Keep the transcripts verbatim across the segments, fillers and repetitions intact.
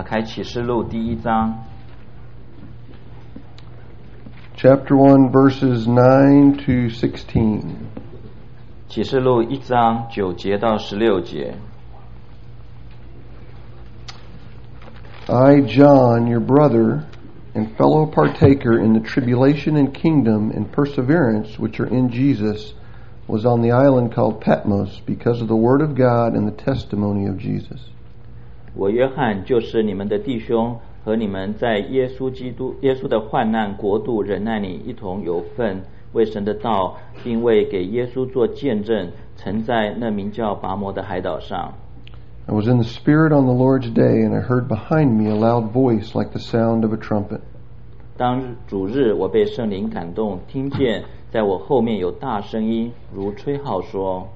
开启示录第一章 Chapter one, verses nine to sixteen. 启示录一章九节到十六节。 I, John, your brother, and fellow partaker in the tribulation and kingdom and perseverance which are in Jesus, was on the island called Patmos because of the word of God and the testimony of Jesus. 我约翰就是你们的弟兄，和你们在耶稣基督耶稣的患难国度忍耐里一同有份，为神的道，并为给耶稣做见证，曾在那名叫拔摩的海岛上。 I was in the Spirit on the Lord's day, and I heard behind me a loud voice like the sound of a trumpet. 当主日，我被圣灵感动，听见在我后面有大声音，如吹号说。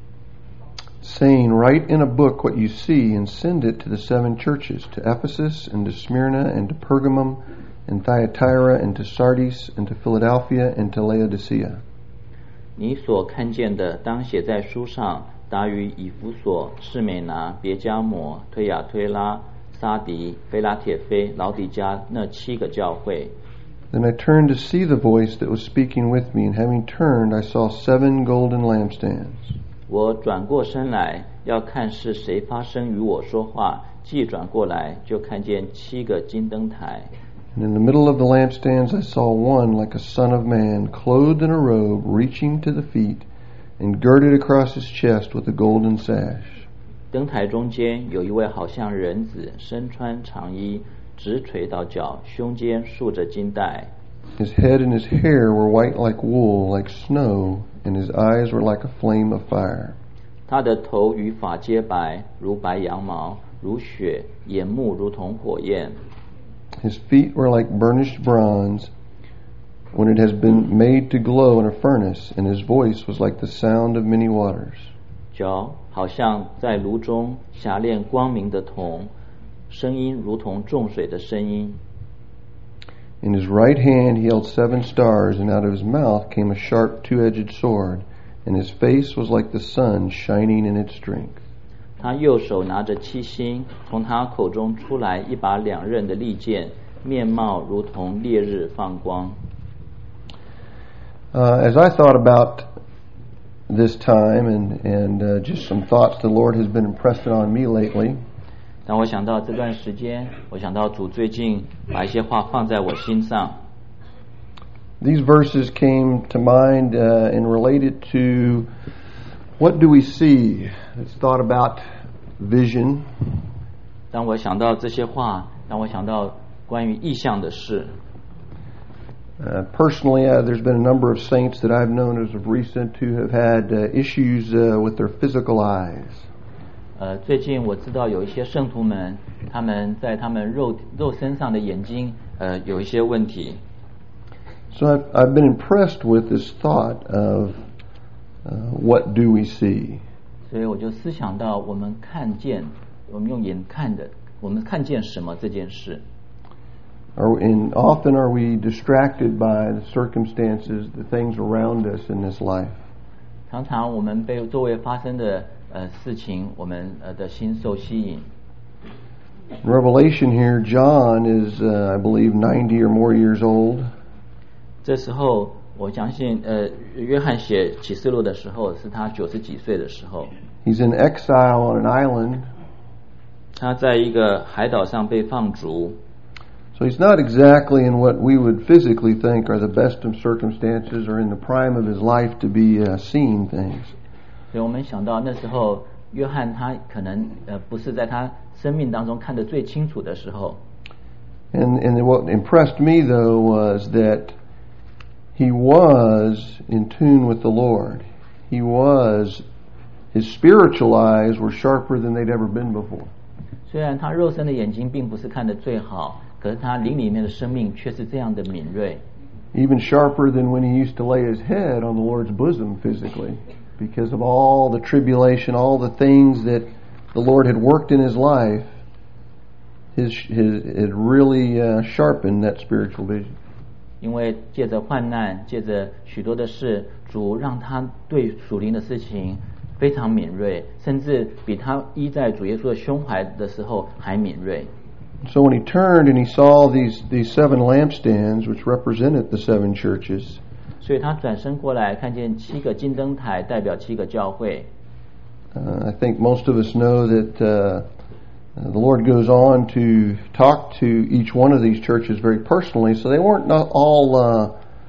saying, Write in a book what you see and send it to the seven churches, to Ephesus and to Smyrna and to Pergamum and Thyatira and to Sardis and to Philadelphia and to Laodicea. 你所看见的当写在书上，达于以弗所、士美拿、别迦摩、推雅推拉、撒迪、菲拉铁菲、老底嘉那七个教会。 Then I turned to see the voice that was speaking with me, and having turned, I saw seven golden lampstands. 我转过身来，要看是谁发声与我说话。既转过来，就看见七个金灯台。 And in the middle of the lampstands I saw one like a son of man, clothed in a robe, reaching to the feet, and girded across his chest with a golden sash. 灯台中间有一位好像人子，身穿长衣，直垂到脚，胸间束着金带。 His head and his hair were white like wool, like snow, and his eyes were like a flame of fire. 他的头与发皆白，如白羊毛，如雪；眼目如同火焰。 His feet were like burnished bronze when it has been made to glow in a furnace, and his voice was like the sound of many waters. 脚好像在炉中霞炼光明的铜，声音如同众水的声音。 In his right hand he held seven stars, and out of his mouth came a sharp two-edged sword, and his face was like the sun shining in its strength. 他右手拿着七星，从他口中出来一把两刃的利剑，面貌如同烈日放光。 Uh, as I thought about this time and, and uh, just some thoughts the Lord has been impressing on me lately, 当我想到这段时间，我想到主最近把一些话放在我心上。 these verses came to mind uh, and related to what do we see? It's thought about vision. 当我想到这些话，当我想到关于意象的事。 Uh, personally, uh, there's been a number of saints that I've known as of recent who have had uh, issues uh, with their physical eyes. 呃，最近我知道有一些圣徒们，他们在他们肉肉身上的眼睛，呃，有一些问题。 So I've, I've been impressed with this thought of uh, what do we see? 所以我就思想到，我们看见，我们用眼看的，我们看见什么这件事。 Are, and often are we distracted by the circumstances, the things around us in this life? 常常我们被周围发生的呃事情，我们呃的心受吸引。 In Revelation here, John is, uh, I believe, ninety or more years old. 这时候，我相信，呃，约翰写启示录的时候，是他九十几岁的时候。 He's in exile on an island. 他在一个海岛上被放逐。 So he's not exactly in what we would physically think are the best of circumstances or in the prime of his life to be uh, seeing things. 所以我们想到那时候，约翰他可能呃不是在他生命当中看得最清楚的时候。 And, and what impressed me, though, was that he was in tune with the Lord. He was, his spiritual eyes were sharper than they'd ever been before. 虽然他肉身的眼睛并不是看得最好，可是他灵里面的生命却是这样的敏锐。 Even sharper than when he used to lay his head on the Lord's bosom physically, because of all the tribulation, all the things that the Lord had worked in his life. His, his it really uh, sharpened that spiritual vision. 因为借着患难，借着许多的事，主让他对属灵的事情非常敏锐，甚至比他依在主耶稣的胸怀的时候还敏锐。 So when he turned and he saw these, these seven lampstands, which represented the seven churches, 所以他转身过来，看见七个金灯台代表七个教会。 uh, I think most of us know that uh, the Lord goes on to talk to each one of these churches very personally, so they weren't not all uh,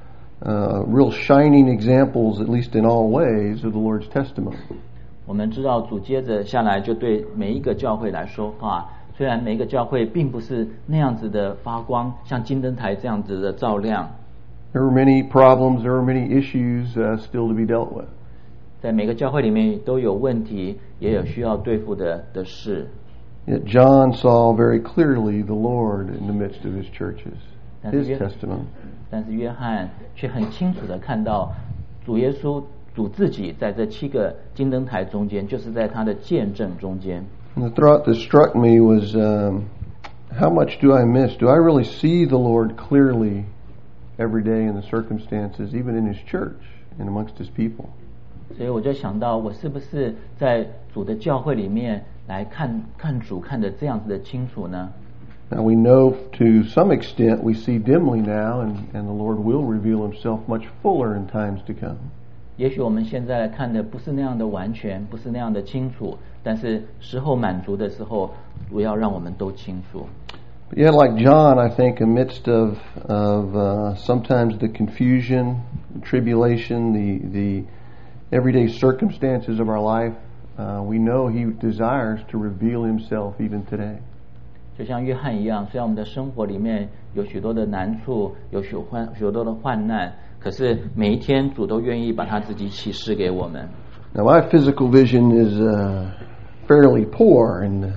uh, real shining examples, at least in all ways, of the Lord's testimony. 我们知道主接着下来就对每一个教会来说话，虽然每一个教会并不是那样子的发光，像金灯台这样子的照亮。 There were many problems, there were many issues uh, still to be dealt with. 在每个教会里面都有问题，也有需要对付的的事。 Yet John saw very clearly the Lord in the midst of his churches, his testimony. 但是约翰却很清楚地看到主耶稣主自己在这七个金灯台中间，就是在他的见证中间。 And the thought that struck me was, um, how much do I miss? Do I really see the Lord clearly every day in the circumstances, even in his church and amongst his people? 所以我就想到，我是不是在主的教会里面来看看主看得这样子的清楚呢？ Now we know to some extent we see dimly now, and, and the Lord will reveal himself much fuller in times to come. 也许我们现在看的不是那样的完全，不是那样的清楚，但是时候满足的时候，主要让我们都清楚。 But yet, like John, I think amidst of of uh, sometimes the confusion, tribulation, the the everyday circumstances of our life, uh, we know he desires to reveal himself even today. 就像约翰一样，虽然我们的生活里面有许多的难处，有许患许多的患难，可是每一天主都愿意把他自己启示给我们。 Now, my physical vision is uh, fairly poor and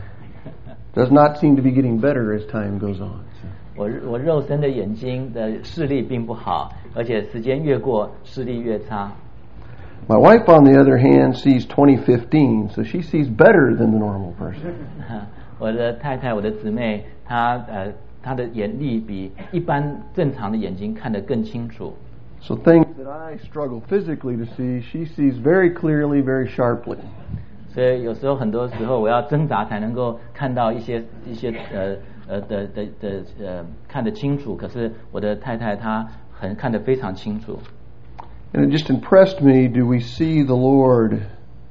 does not seem to be getting better as time goes on. 我我肉身的眼睛的视力并不好，而且时间越过，视力越差。 My wife, on the other hand, sees twenty fifteen, so she sees better than the normal person. 我的太太，我的姊妹，她呃，她的眼力比一般正常的眼睛看得更清楚。 So things that I struggle physically to see, she sees very clearly, very sharply. 所以有时候很多时候我要挣扎才能够看到一些一些呃呃的的的呃看得清楚，可是我的太太她很看得非常清楚。 And it just impressed me, do we see the Lord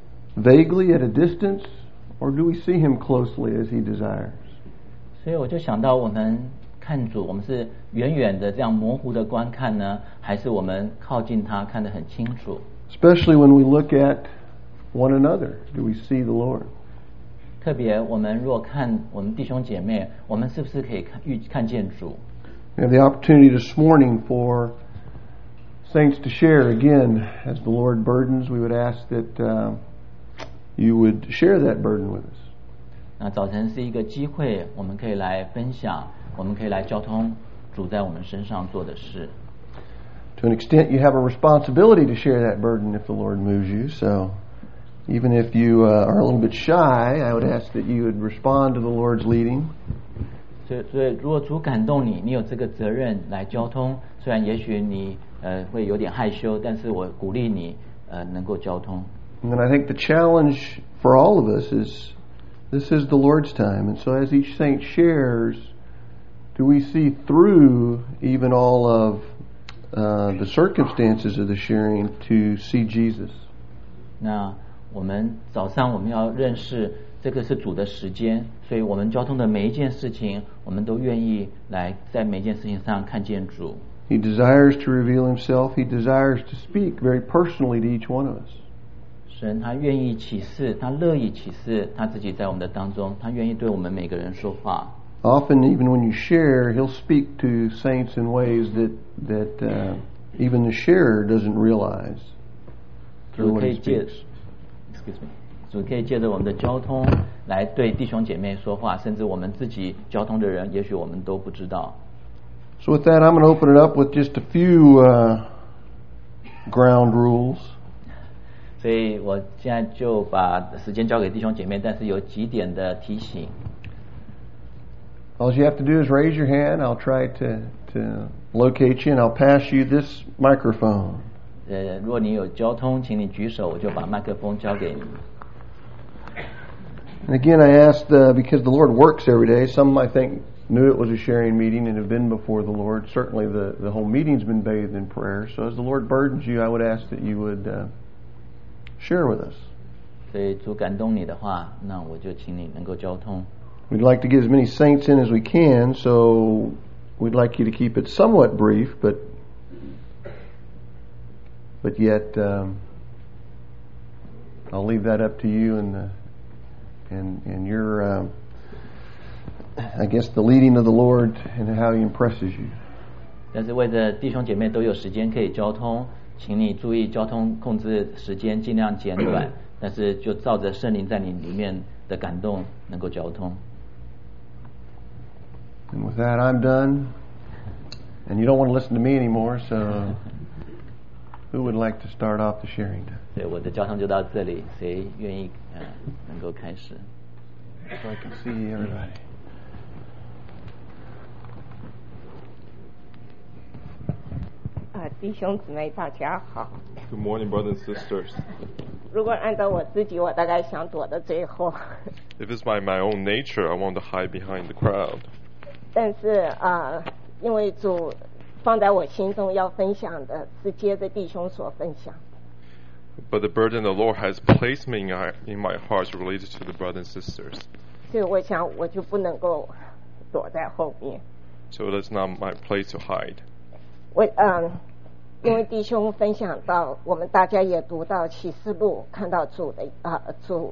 vaguely at a distance, or do we see him closely as he desires? 所以我就想到，我们看主，我们是远远的这样模糊的观看呢，还是我们靠近他看得很清楚？ Especially when we look at one another, do we see the Lord? 特别我们若看我们弟兄姐妹，我们是不是可以看遇看见主？ We have the opportunity this morning for saints to share again. As the Lord burdens, we would ask that uh, you would share that burden with us. 那早晨是一个机会，我们可以来分享，我们可以来交通主在我们身上做的事。 To an extent, you have a responsibility to share that burden if the Lord moves you. So, even if you uh, are a little bit shy, I would ask that you would respond to the Lord's leading. 所以，所以如果主感动你，你有这个责任来交通。虽然也许你呃会有点害羞，但是我鼓励你呃能够交通。 And then I think the challenge for all of us is, this is the Lord's time. And so as each saint shares, do we see through even all of uh, the circumstances of the sharing to see Jesus? 那我们早上我们要认识这个是主的时间，所以我们交通的每一件事情，我们都愿意来在每一件事情上看见主。 He desires to reveal himself. He desires to speak very personally to each one of us. 神他愿意启示，他乐意启示他自己在我们的当中，他愿意对我们每个人说话。 Often, even when you share, he'll speak to saints in ways that that uh, even the sharer doesn't realize. 主可以借 ，excuse me， 主可以借着我们的交通来对弟兄姐妹说话，甚至我们自己交通的人，也许我们都不知道。 So with that, I'm going to open it up with just a few uh, ground rules. 所以我现在就把时间交给弟兄姐妹，但是有几点的提醒。 All you have to do is raise your hand. I'll try to to locate you, and I'll pass you this microphone. 呃，如果你有交通，请你举手，我就把麦克风交给你。 And again, I asked uh, because the Lord works every day. Some I think knew it was a sharing meeting and have been before the Lord. Certainly, the the whole meeting's been bathed in prayer. So as the Lord burdens you, I would ask that you would uh, share with us. 所以主感动你的话，那我就请你能够交通。 We'd like to get as many saints in as we can, so we'd like you to keep it somewhat brief, but but yet um, I'll leave that up to you and the, and and your uh, I guess the leading of the Lord and how He impresses you. 但是为着弟兄姐妹都有时间可以交通，请你注意交通控制时间，尽量简短，但是就照着圣灵在你里面的感动能够交通。 And with that, I'm done. And you don't want to listen to me anymore, so who would like to start off the sharing time? 对，我的交通就到这里，谁愿意呃能够开始？ So I can see everybody. Uh, 弟兄姊妹大家好。 Good morning, brothers and sisters. 如果按照我自己，我大概想躲在最后。 If it's by my own nature, I want to hide behind the crowd. 但是啊、呃，因为主放在我心中要分享的是接着弟兄所分享。 But the burden the Lord has placed me in, in my heart related to the brothers and sisters. 所以我想我就不能够躲在后面。 So that's not my place to hide. 我嗯、呃，因为弟兄分享到，我们大家也读到启示录，看到主的啊、呃、主。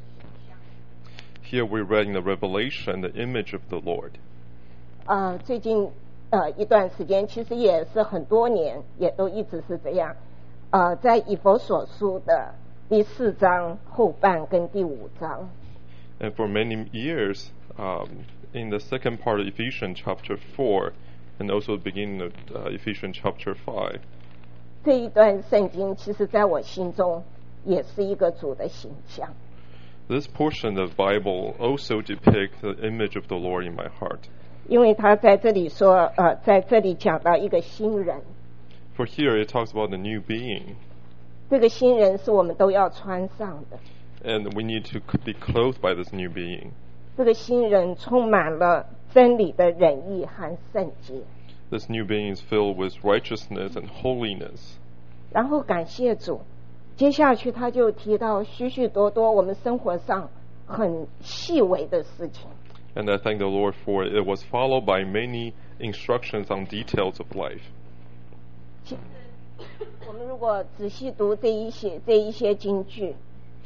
Here we read in the Revelation the image of the Lord. 呃，最近呃一段时间，其实也是很多年，也都一直是这样。呃，在以弗所书的第四章后半跟第五章。 And for many years, um, in the second part of Ephesians chapter four, and also the beginning of uh, Ephesians chapter five. 这一段圣经，其实在我心中也是一个主的形象。 This portion of the Bible also depicts the image of the Lord in my heart. 因为他在这里说，呃，在这里讲到一个新人， For here it talks about the new being, 这个新人是我们都要穿上的。 and we need to be clothed by this new being. 这个新人充满了真理的仁义和圣洁。 This new being is filled with righteousness and holiness. 然后感谢主，接下去他就提到许许多多我们生活上很细微的事情。 And I thank the Lord for it. It was followed by many instructions on details of life. 其实我们如果仔细读这一些这一些经句，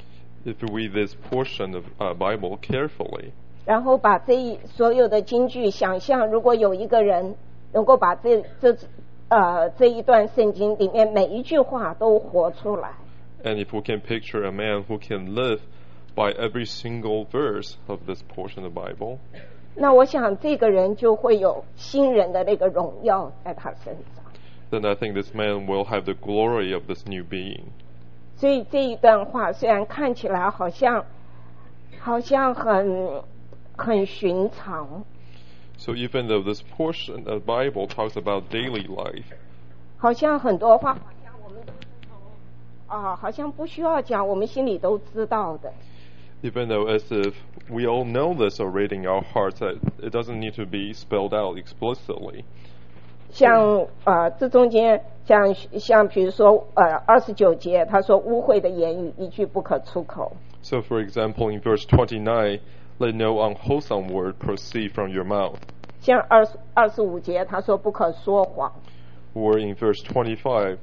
If you read this portion of uh, Bible carefully, 然后把这一所有的经句想象，如果有一个人能够把这这呃这一段圣经里面每一句话都活出来， and if we can picture a man who can live by every single verse of this portion of the Bible, 那我想这个人就会有新人的那个荣耀在他身上。 then I think this man will have the glory of this new being. 所以这一段话虽然看起来好像好像很很寻常， So even though this portion of the Bible talks about daily life, 好像很多话好像我们都是从啊，好像不需要讲，我们心里都知道的。 even though as if we all know this already in our hearts, that it doesn't need to be spelled out explicitly. 像呃，这中间像像比如说呃，二十九节他说污秽的言语一句不可出口。 So for example, in verse twenty-nine, let no unwholesome word proceed from your mouth. 像二十二十五节他说不可说谎。 Or in verse twenty-five,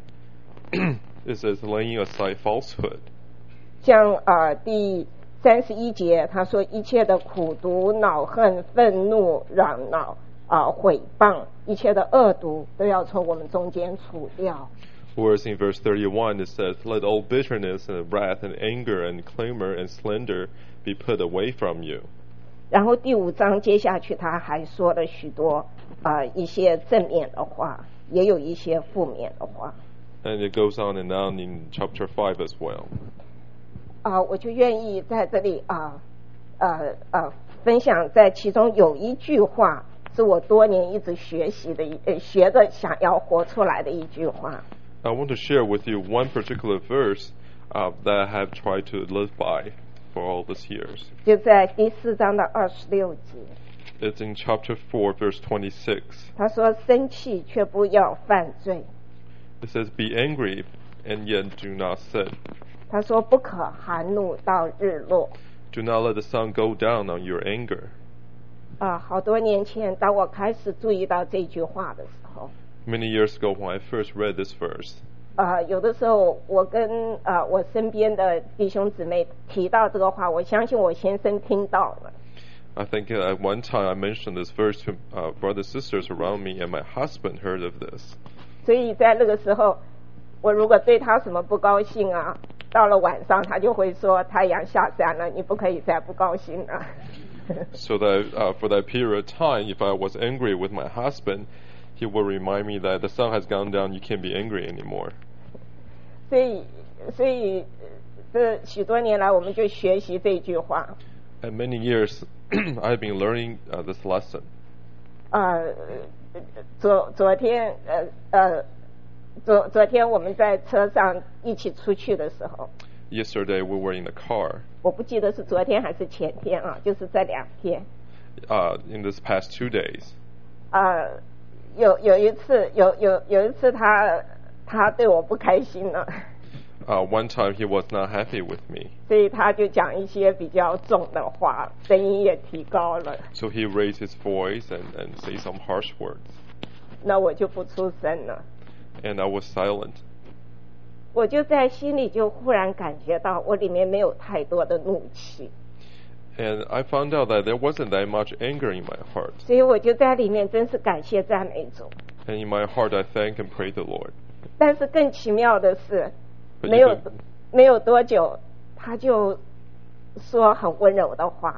it says laying aside falsehood. 像呃第三十一节他说一切的苦毒、恼恨、愤怒、嚷闹啊、毁谤，一切的恶毒都要从我们中间除掉。 Whereas in verse thirty-one, it says, let all bitterness and wrath and anger and clamor and slander be put away from you. 然后第五章接下去他还说了许多啊、呃、一些正面的话，也有一些负面的话。 And it goes on and on in chapter five as well. 啊、呃，我就愿意在这里啊呃呃分享，在其中有一句话是我多年一直学习的一呃学着想要活出来的一句话。 I want to share with you one particular verse uh, that I have tried to live by. for all these years. 就在第四章的二十六节， It's in chapter four, verse twenty-six. 他说：“生气却不要犯罪。” It says, "Be angry, and yet do not sin. 他说：“不可含怒到日落。” Do not let the sun go down on your anger." 啊，好多年前，当我开始注意到这句话的时候， Many years ago, when I first read this verse, 啊，有的时候我跟啊我身边的弟兄姊妹提到这个话，我相信我先生听到了。 I think at one time I mentioned this verse to uh, brothers and sisters around me, and my husband heard of this. 所以在那个时候，我如果对他什么不高兴啊，到了晚上他就会说太阳下山了，你不可以再不高兴了。 So that uh, for that period of time, if I was angry with my husband, he would remind me that the sun has gone down, you can't be angry anymore. 所以，所以这许多年来，我们就学习这句话。 And many years, I've been learning uh, this lesson. 呃，昨昨天呃呃，昨昨天我们在车上一起出去的时候， Yesterday, we were in the car. 我不记得是昨天还是前天啊，就是这两天。 Uh, in this past two days, 呃，有有一次，有有有一次他他对我不开心了， uh, one time he was not happy with me. 所以他就讲一些比较重的话，声音也提高了。 So he raised his voice and, and say some harsh words. 那我就不出声了， And I was silent. 我就在心里就忽然感觉到我里面没有太多的怒气， And I found out that there wasn't that much anger in my heart. 所以我就在里面真是感谢赞美主。 And in my heart, I thank and pray the Lord. 但是更奇妙的是， But 没有 even, 没有多久，他就说很温柔的话。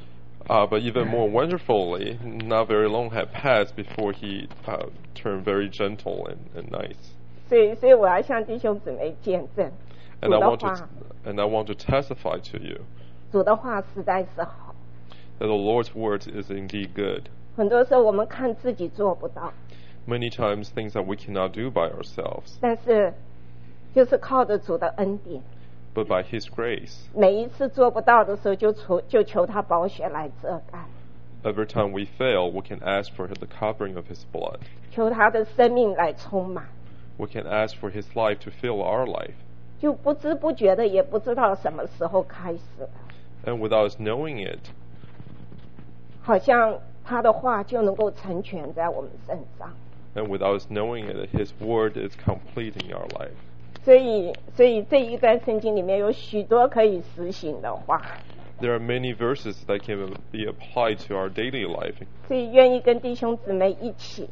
uh, but even more wonderfully, not very long had passed before he uh, turned very gentle and, and nice. 所以，所以我要向弟兄姊妹见证， And 主 I 的 want to 话， and I want to testify to you 主的话实在是好。 that the Lord's word is indeed good. 很多时候我们看自己做不到， Many times, things that we cannot do by ourselves, 但是就是靠着主的恩典， but by His grace. 每一次做不到的时候，就求就求他宝血来遮盖， Every time we fail, we can ask for the covering of His blood. 求他的生命来充满， We can ask for His life to fill our life. 就不知不觉的也不知道什么时候开始了， And without us knowing it, 好像他的话就能够成全在我们身上。 and without us knowing it, His word is complete in our life. 所以，所以这一段圣经里面有许多可以实行的话， There are many verses that can be applied to our daily life. 所以愿意跟弟兄姊妹一起，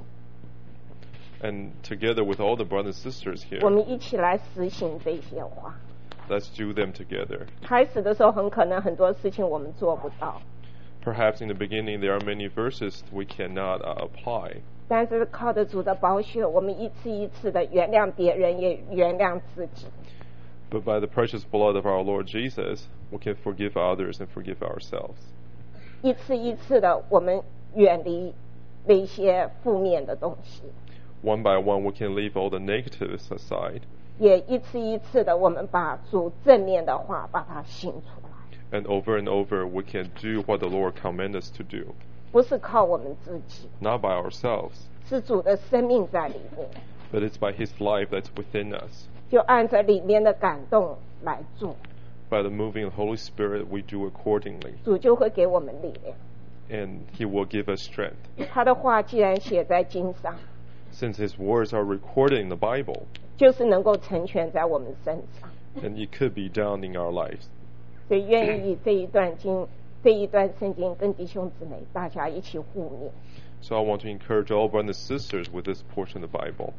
And together with all the brothers and sisters 我 here, 们一起来实行这些话。 let's do them together. 开始的时候，很可能很多事情我们做不到， Perhaps in the beginning there are many verses we cannot uh, apply. 但是靠着主的宝血，我们一次一次的原谅别人，也原谅自己。 But by the precious blood of our Lord Jesus, we can forgive others and forgive ourselves. 一次一次的，我们远离那些负面的东西， One by one, we can leave all the negatives aside. 也一次一次的，我们把主正面的话把它行出来， And over and over, we can do what the Lord commands us to do. 不是靠我们自己， Not by ourselves, 是主的生命在里面， but it's by His life that's within us. 就按着里面的感动来做， By the moving of the Holy Spirit, we do accordingly. 主就会给我们力量。 And He will give us strength. 他的话既然写在经上， Since His words are recorded in the Bible, 就是能够成全在我们身上。 and it could be done in our lives. 所以愿意以这一段经、这一段圣经跟弟兄姊妹大家一起互勉。 So I want to encourage all brothers and sisters with this portion of the Bible.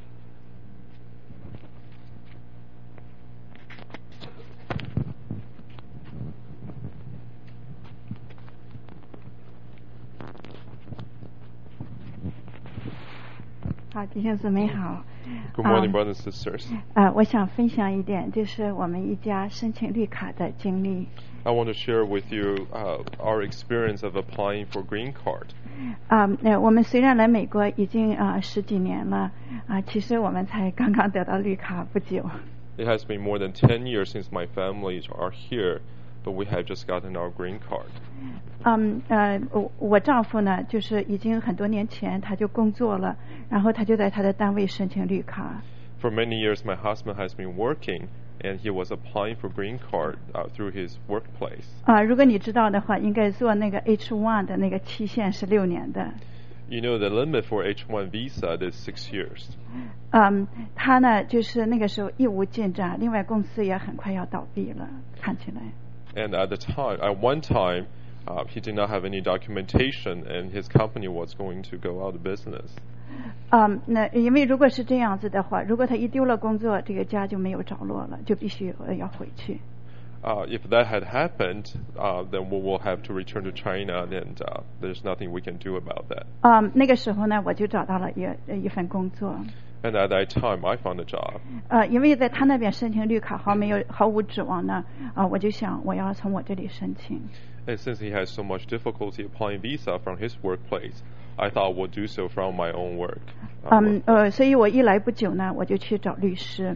好，弟兄姊妹好。 Good morning, 嗯 brothers and sisters. 呃，我想分享一点，就是我们一家申请绿卡的经历。 I want to share with you uh, our experience of applying for green card. 啊、呃，我们虽然来美国已经啊、呃、十几年了，啊、其实我们才刚刚得到绿卡不久。 It has been more than ten years since my families are here, but we had just gotten our green card. 嗯呃，我我丈夫呢，就是已经很多年前他就工作了，然后他就在他的单位申请绿卡。 For many years, my husband has been working, and he was applying for green card uh, through his workplace. 啊，如果你知道的话，应该做那个 H one 的那个期限是六年的。 You know, the limit for H one visa is six years. 嗯，他呢，就是那个时候一无进展，另外公司也很快要倒闭了，看起来。 And at the time, at one time, uh, he did not have any documentation, and his company was going to go out of business. 嗯，那因为如果是这样子的话，如果他一丢了工作，这个家就没有着落了，就必须呃要回去。 Uh, if that had happened, uh, then we will have to return to China, and uh, there's nothing we can do about that. 嗯，那个时候呢，我就找到了一一份工作。 And at that time, I found a job. 呃，因为在他那边申请绿卡毫没有毫无指望呢，啊、呃，我就想我要从我这里申请。 And since he has so much difficulty applying visa from his workplace, I thought we'll do so from my own work. 嗯，呃，所以我一来不久呢，我就去找律师。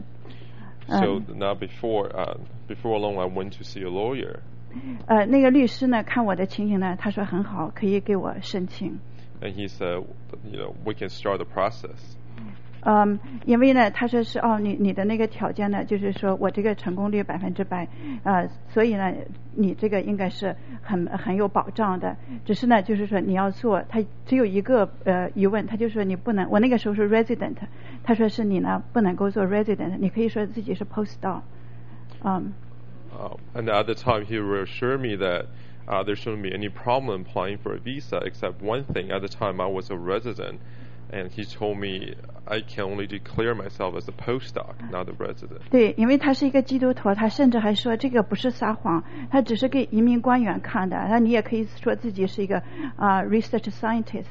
So now before, uh, before long, I went to see a lawyer. 呃，那个律师呢，看我的情形呢，他说很好，可以给我申请。 And he said, you know, we can start the process. 嗯，因为呢，他说是哦，你你的那个条件呢，就是说我这个成功率百分之百，呃，所以呢，你这个应该是很很有保障的。只是呢，就是说你要做，他只有一个呃疑问，他就说你不能，我那个时候是 resident， 他说是你呢不能够做 resident， 你可以说自己是 postdoc， 嗯。 Um, and at the time, he reassured me that uh, there shouldn't be any problem applying for a visa, except one thing. At the time, I was a resident, and he told me I can only declare myself as a postdoc, not a resident. 对，因为他是一个基督徒，他甚至还说这个不是撒谎，他只是给移民官员看的。那你也可以说自己是一个啊、uh, research scientist.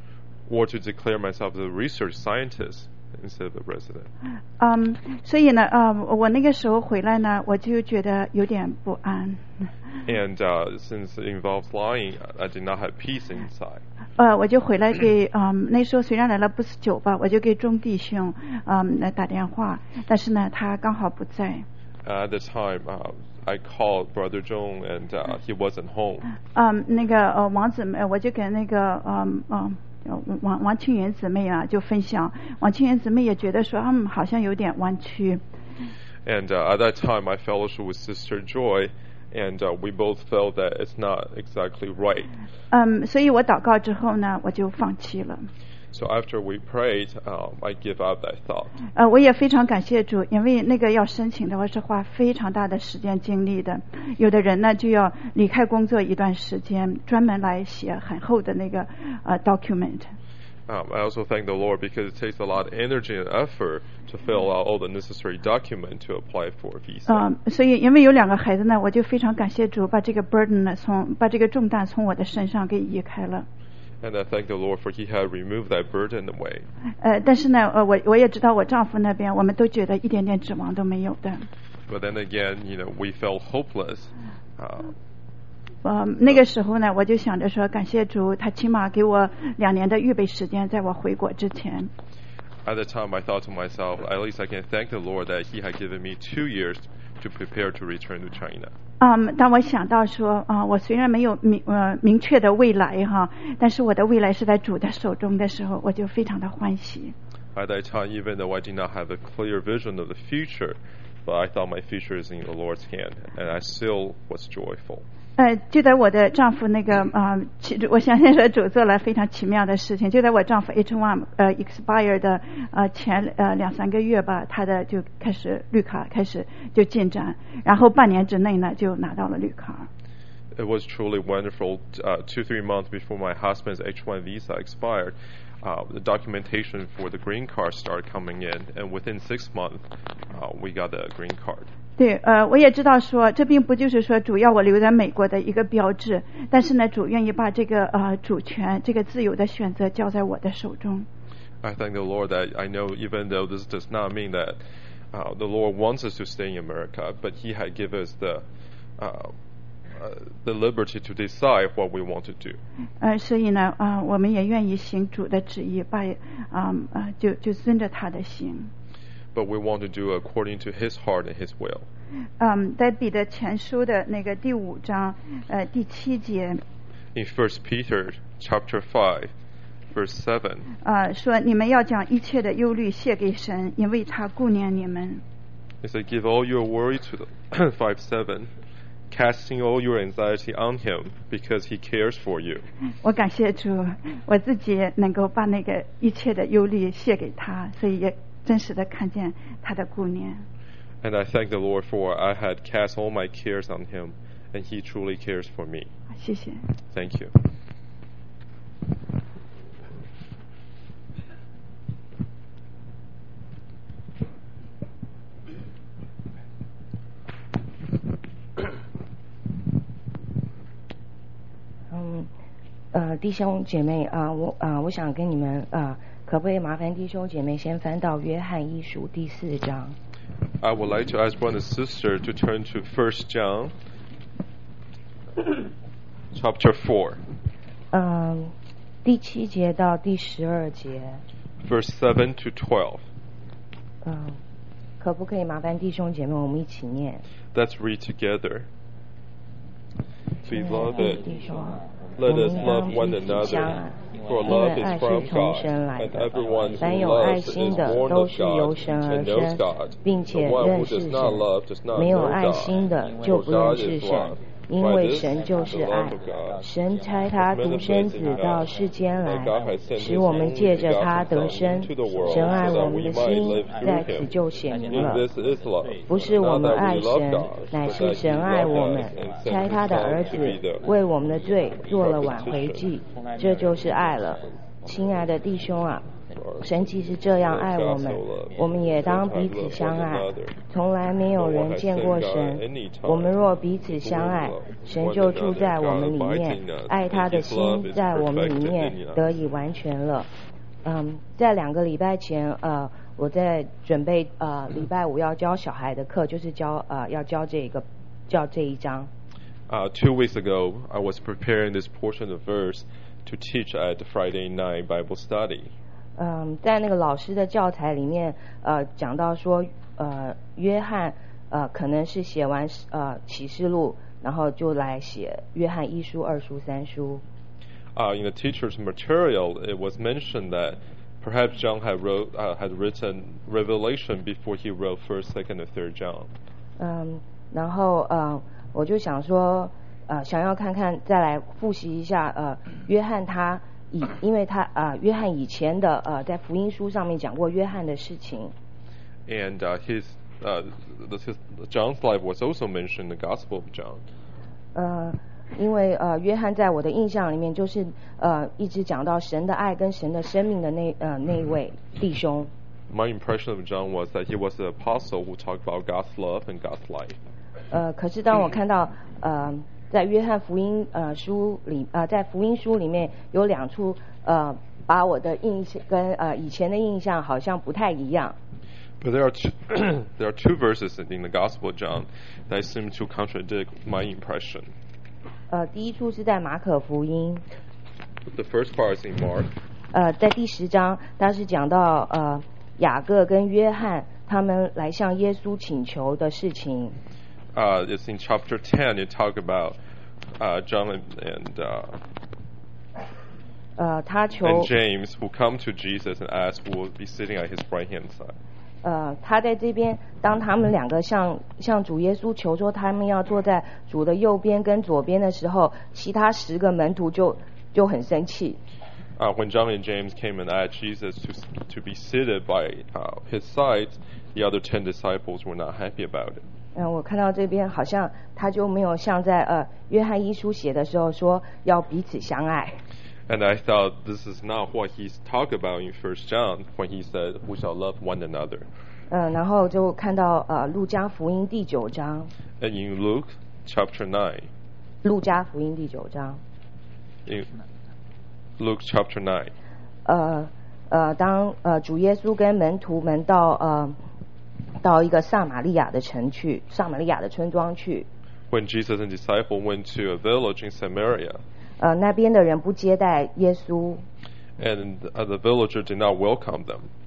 Or to declare myself as a research scientist instead of a resident. 嗯，所以呢，啊、呃，我那个时候回来呢，我就觉得有点不安。 And uh, since it involves lying, I did not have peace inside. 呃，我就回来给，嗯，那时候虽然来了不是久吧，我就给钟弟兄，嗯，来打电话，但是呢，他刚好不在。 At the time, uh, I called Brother Zhong, and uh, he wasn't home. 嗯，那个呃，王姊妹，我就跟那个，嗯嗯。王王清源姊妹啊，就分享，王清源姊妹也觉得说，嗯，好像有点弯曲。 And uh, at that time, I fellowship with Sister Joy, and uh, we both felt that it's not exactly right. 嗯，所以我祷告之后呢，我就放弃了。 So after we prayed, um, I give up that thought. 呃，我也非常感谢主，因为那个要申请的话是花非常大的时间精力的。有的人呢就要离开工作一段时间，专门来写很厚的那个呃 document。 Um, I also thank the Lord because it takes a lot of energy and effort to fill out all the necessary document to apply for a visa. 嗯，所以因为有两个孩子呢，我就非常感谢主，把这个 burden 呢从把这个重担从我的身上给移开了。 And I thank the Lord for He had removed that burden away. 呃，但是呢，呃，我我也知道我丈夫那边，我们都觉得一点点指望都没有的。 But then again, you know, we felt hopeless. Uh, 呃，那个时候呢，我就想着说，感谢主，他起码给我两年的预备时间，在我回国之前。 At the time, I thought to myself, at least I can thank the Lord that He had given me two years to prepare to return to China. 嗯，当我想到说啊、呃，我虽然没有明呃明确的未来哈，但是我的未来是在主的手中的时候，我就非常的欢喜。 At that time, even though I did not have a clear vision of the future, but I thought my future is in the Lord's hand, and I still was joyful. 呃，就在我的丈夫那个啊、呃，我相信说主做了非常奇妙的事情。就在我丈夫 H one 呃 expire 的呃前呃两三个月吧，他的就开始绿卡开始就进展，然后半年之内呢就拿到了绿卡。 It was truly wonderful. Uh, two three months before my husband's H one visa expired, uh, the documentation for the green card started coming in, and within six months, uh, we got the green card. 对，呃，我也知道说，这并不就是说主要我留在美国的一个标志，但是呢，主愿意把这个呃主权、这个自由的选择交在我的手中。 I thank the Lord that I know, even though this does not mean that uh, the Lord wants us to stay in America, but He had given us the uh, uh, the liberty to decide what we want to do. 呃，所以呢，啊、呃，我们也愿意行主的旨意，把啊呃就就遵着他的行。 But we want to do according to His heart and His will. 嗯，在彼得前书的那个第五章，呃，第七节。 In First Peter chapter five, verse seven. 呃，说你们要将一切的忧虑卸给神，因为他顾念你们。 It said, "Give all your worry to the five seven, casting all your anxiety on Him, because He cares for you." 我感谢主，我自己能够把那个一切的忧虑卸给他，所以也真实的看见他的顾念。 And I thank the Lord for I had cast all my cares on Him, and He truly cares for me. 谢谢。 Thank you. 嗯，呃，弟兄姐妹啊、呃，我啊、呃，我想跟你们啊、呃，可不可以麻烦弟兄姐妹先翻到约翰一书第四章？ I would like to ask brother and sister to turn to First John, chapter four. 嗯，第七节到第十二节。 Verse seven to twelve. 嗯，可不可以麻烦弟兄姐妹我们一起念？ Let's read together. 亲 Beloved, 爱的弟兄， let 我 us 们 love 当 one 彼此相 another, 爱， for 因 love 为 is 爱是 from 从 God, 神来 and 的。 everyone 凡 who 有爱 loves 心 is 的， born 都 of 是由 God 神而 and knows 生， God. 并 The 且 one 认 who 识 does 神。 not love does not 没有 know 爱心 God, 的，就 for 不认 God 识 is 神， love. 因 By 为 this 神就 is 是 the 爱 love of God. 神差他独生子到世间来，使我们借着他得生。神爱我们的心在此就显明了， This is love. 不是我 Not 们 that 爱 we love 神， God, 乃 but 是 that 神 He 爱 loved 我 us 们， and 差 sent 他 His 的 Son 儿 to 子 be the 为我们的罪做了挽回 propitiation. 祭，这就是爱了。亲爱的弟兄啊，神既是这样爱我们，我们也当彼此相爱。从来没有人见过神，我们若彼此相爱，神就住在我们里面，爱他的心在我们里面得以完全了。嗯，在两个礼拜前，呃，我在准备呃礼拜五要教小孩的课，就是教呃要教这个教这一章。 Uh, two weeks ago, I was preparing this portion of verse to teach at the Friday night Bible study. 嗯，在那个老师的教材里面，呃，讲到说，呃，约翰，呃，可能是写完呃启示录，然后就来写约翰一书、二书、三书。 Uh, in the teacher's material, it was mentioned that perhaps John had wrote uh, had written Revelation before he wrote First, Second, and Third John. 嗯，然后呃，我就想说，呃，想要看看，再来复习一下，呃，约翰他以，因为他啊、呃，约翰以前的呃，在福音书上面讲过约翰的事情。 And uh, his, uh, his John's life was also mentioned in the Gospel of John. 呃，因为呃，约翰在我的印象里面就是呃，一直讲到神的爱跟神的生命的那呃那一位弟兄。 My impression of John was that he was the apostle who talked about God's love and God's life. 呃，可是当我看到呃，在约翰福音呃书里呃，在福音书里面有两处呃，把我的印象跟呃以前的印象好像不太一样。 But there are two, there are two verses in the Gospel of John that seem to contradict my impression. 呃，第一处是在马可福音。 The first part is in Mark. 呃，在第十章，他是讲到呃雅各跟约翰他们来向耶稣请求的事情。 Uh, it's in chapter ten. You talk about uh, John and and, uh, 呃，他求 and James who come to Jesus and ask who will be sitting at his right hand side. 呃，他在这边，当他们两个向向主耶稣求说他们要坐在主的右边跟左边的时候，其他十个门徒就就很生气。 Uh, when John and James came and asked Jesus to to be seated by uh, his side, the other ten disciples were not happy about it. 嗯、呃，我看到这边好像他就没有像在呃约翰一书写的时候说要彼此相爱。 And I thought this is not what he's talked about in First John when he said we shall love one another. 嗯、呃，然后就看到呃路加福音第九章。 And in Luke chapter nine. 路加福音第九章。 In Luke chapter nine. 呃呃，当呃主耶稣跟门徒们到呃到一个撒玛利亚的城去，撒玛利亚的村庄去。 When Jesus and disciples went to a village in Samaria. 呃，那边的人不接待耶稣。 And uh, the villager did not welcome them.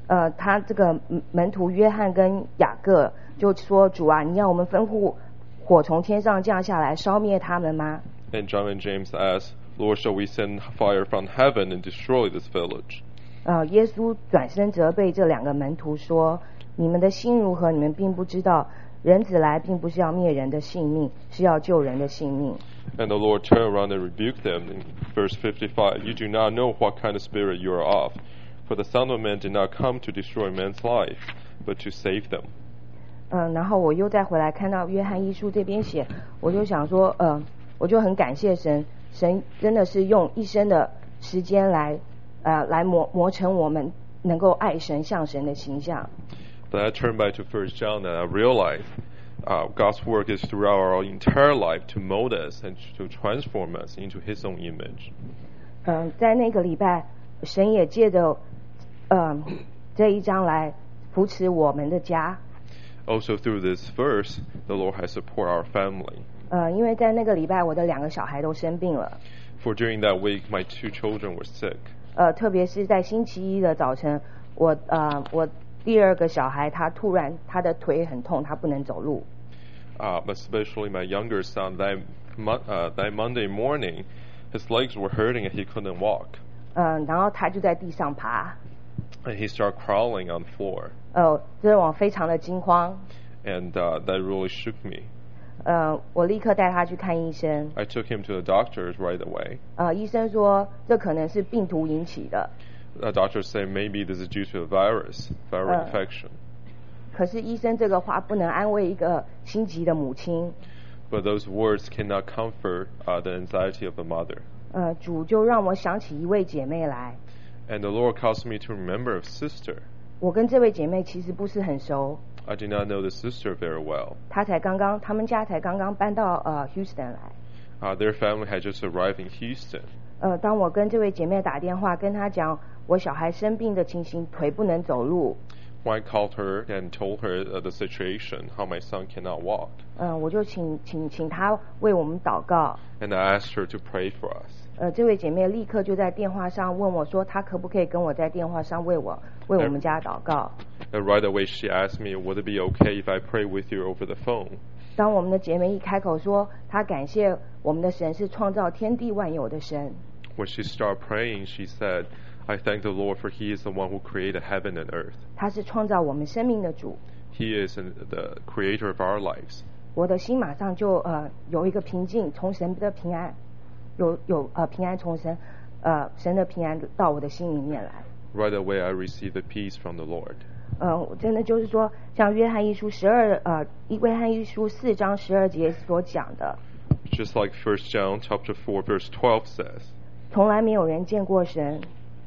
呃，他这个门徒约翰跟雅各就说：“主啊，你要我们吩咐火从天上降下来，烧灭他们吗？” And John and James asked, "Lord, shall we send fire from heaven and destroy this village?" 呃，耶稣转身责备这两个门徒说：“你们的心如何？你们并不知道，人子来并不是要灭人的性命，是要救人的性命。” And the Lord turned around and rebuked them in verse fifty-five. You do not know what kind of spirit you are of, for the Son of Man did not come to destroy man's life, but to save them. 嗯，然后我又再回来看到约翰一书这边写，我就想说，呃，我就很感谢神，神真的是用一生的时间来，呃，来磨磨成我们能够爱神、像神的形象。 Then I turned back to First John and I realized uh, God's work is throughout our entire life to mold us and to transform us into His own image. 嗯，在那个礼拜，神也借着，呃，这一章来扶持我们的家。 Also through this verse, the Lord has support our family. 呃，因为在那个礼拜，我的两个小孩都生病了。 For during that week, my two children were sick. 呃，特别是在星期一的早晨，我呃，我第二个小孩他突然他的腿很痛，他不能走路。 Uh, especially my younger son, that, uh, that Monday morning, his legs were hurting and he couldn't walk. 嗯，然后他就在地上爬。 And he started crawling on the floor. 呃，这让我非常的惊慌。 And uh, that really shook me. 呃，我立刻带他去看医生。 I took him to the doctors right away. 呃，医生说这可能是病毒引起的。 The doctors say maybe this is due to a virus, viral infection. 可是医生这个话不能安慰一个心急的母亲。 But those words cannot comfort uh, the anxiety of a mother. 呃，主就让我想起一位姐妹来。 And the Lord caused me to remember a sister. 我跟这位姐妹其实不是很熟。 I did not know the sister very well. 她才刚刚，他们家才刚刚搬到呃 Houston 来。 Uh, their family had just arrived in Houston. 呃，当我跟这位姐妹打电话，跟她讲我小孩生病的情形，腿不能走路。 When I called her and told her uh, the situation, how my son cannot walk. 嗯、呃，我就请请请她为我们祷告。 And I asked her to pray for us. 呃，这位姐妹立刻就在电话上问我说，她可不可以跟我在电话上为我为我们家祷告。 And right away she asked me, would it be okay if I pray with you over the phone? 当我们的姐妹一开口说，她感谢我们的神是创造天地万有的神。 When she started praying, she said, I thank the Lord for He is the one who created heaven and earth. 他是创造我们生命的主。 He is the creator of our lives. 我的心马上就呃有一个平静，从神的平安，有有呃平安从神呃神的平安到我的心里面来。 Right away, I received the peace from the Lord. 呃，真的就是说，像约翰一书十二呃约翰一书四章十二节所讲的。 Just like First John chapter four verse twelve says. 从来没有人见过神。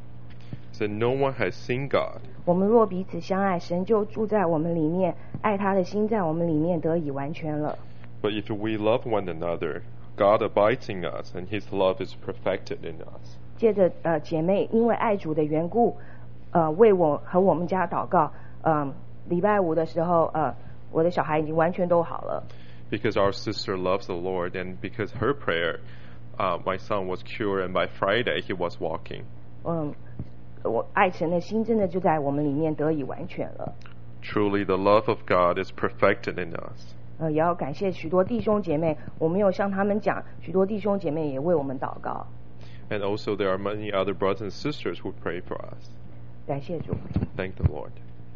That no one has seen God. 我们若彼此相爱，神就住在我们里面，爱他的心在我们里面得以完全了。 But if we love one another, God abides in us, and His love is perfected in us. 接着，呃，姐妹因为爱主的缘故，呃，为我和我们家祷告。嗯、呃，礼拜五的时候，呃，我的小孩已经完全都好了。 Because our sister loves the Lord, and because her prayer, uh, my son was cured, and by Friday he was walking. 嗯。我爱神的心真的就在我们里面得以完全了。 Truly, the love of God is perfected in us. 呃，也要感谢许多弟兄姐妹，我们有向他们讲，许多弟兄姐妹也为我们祷告。 And also, there are many other brothers and sisters who pray for us. 感谢主。 Thank the Lord.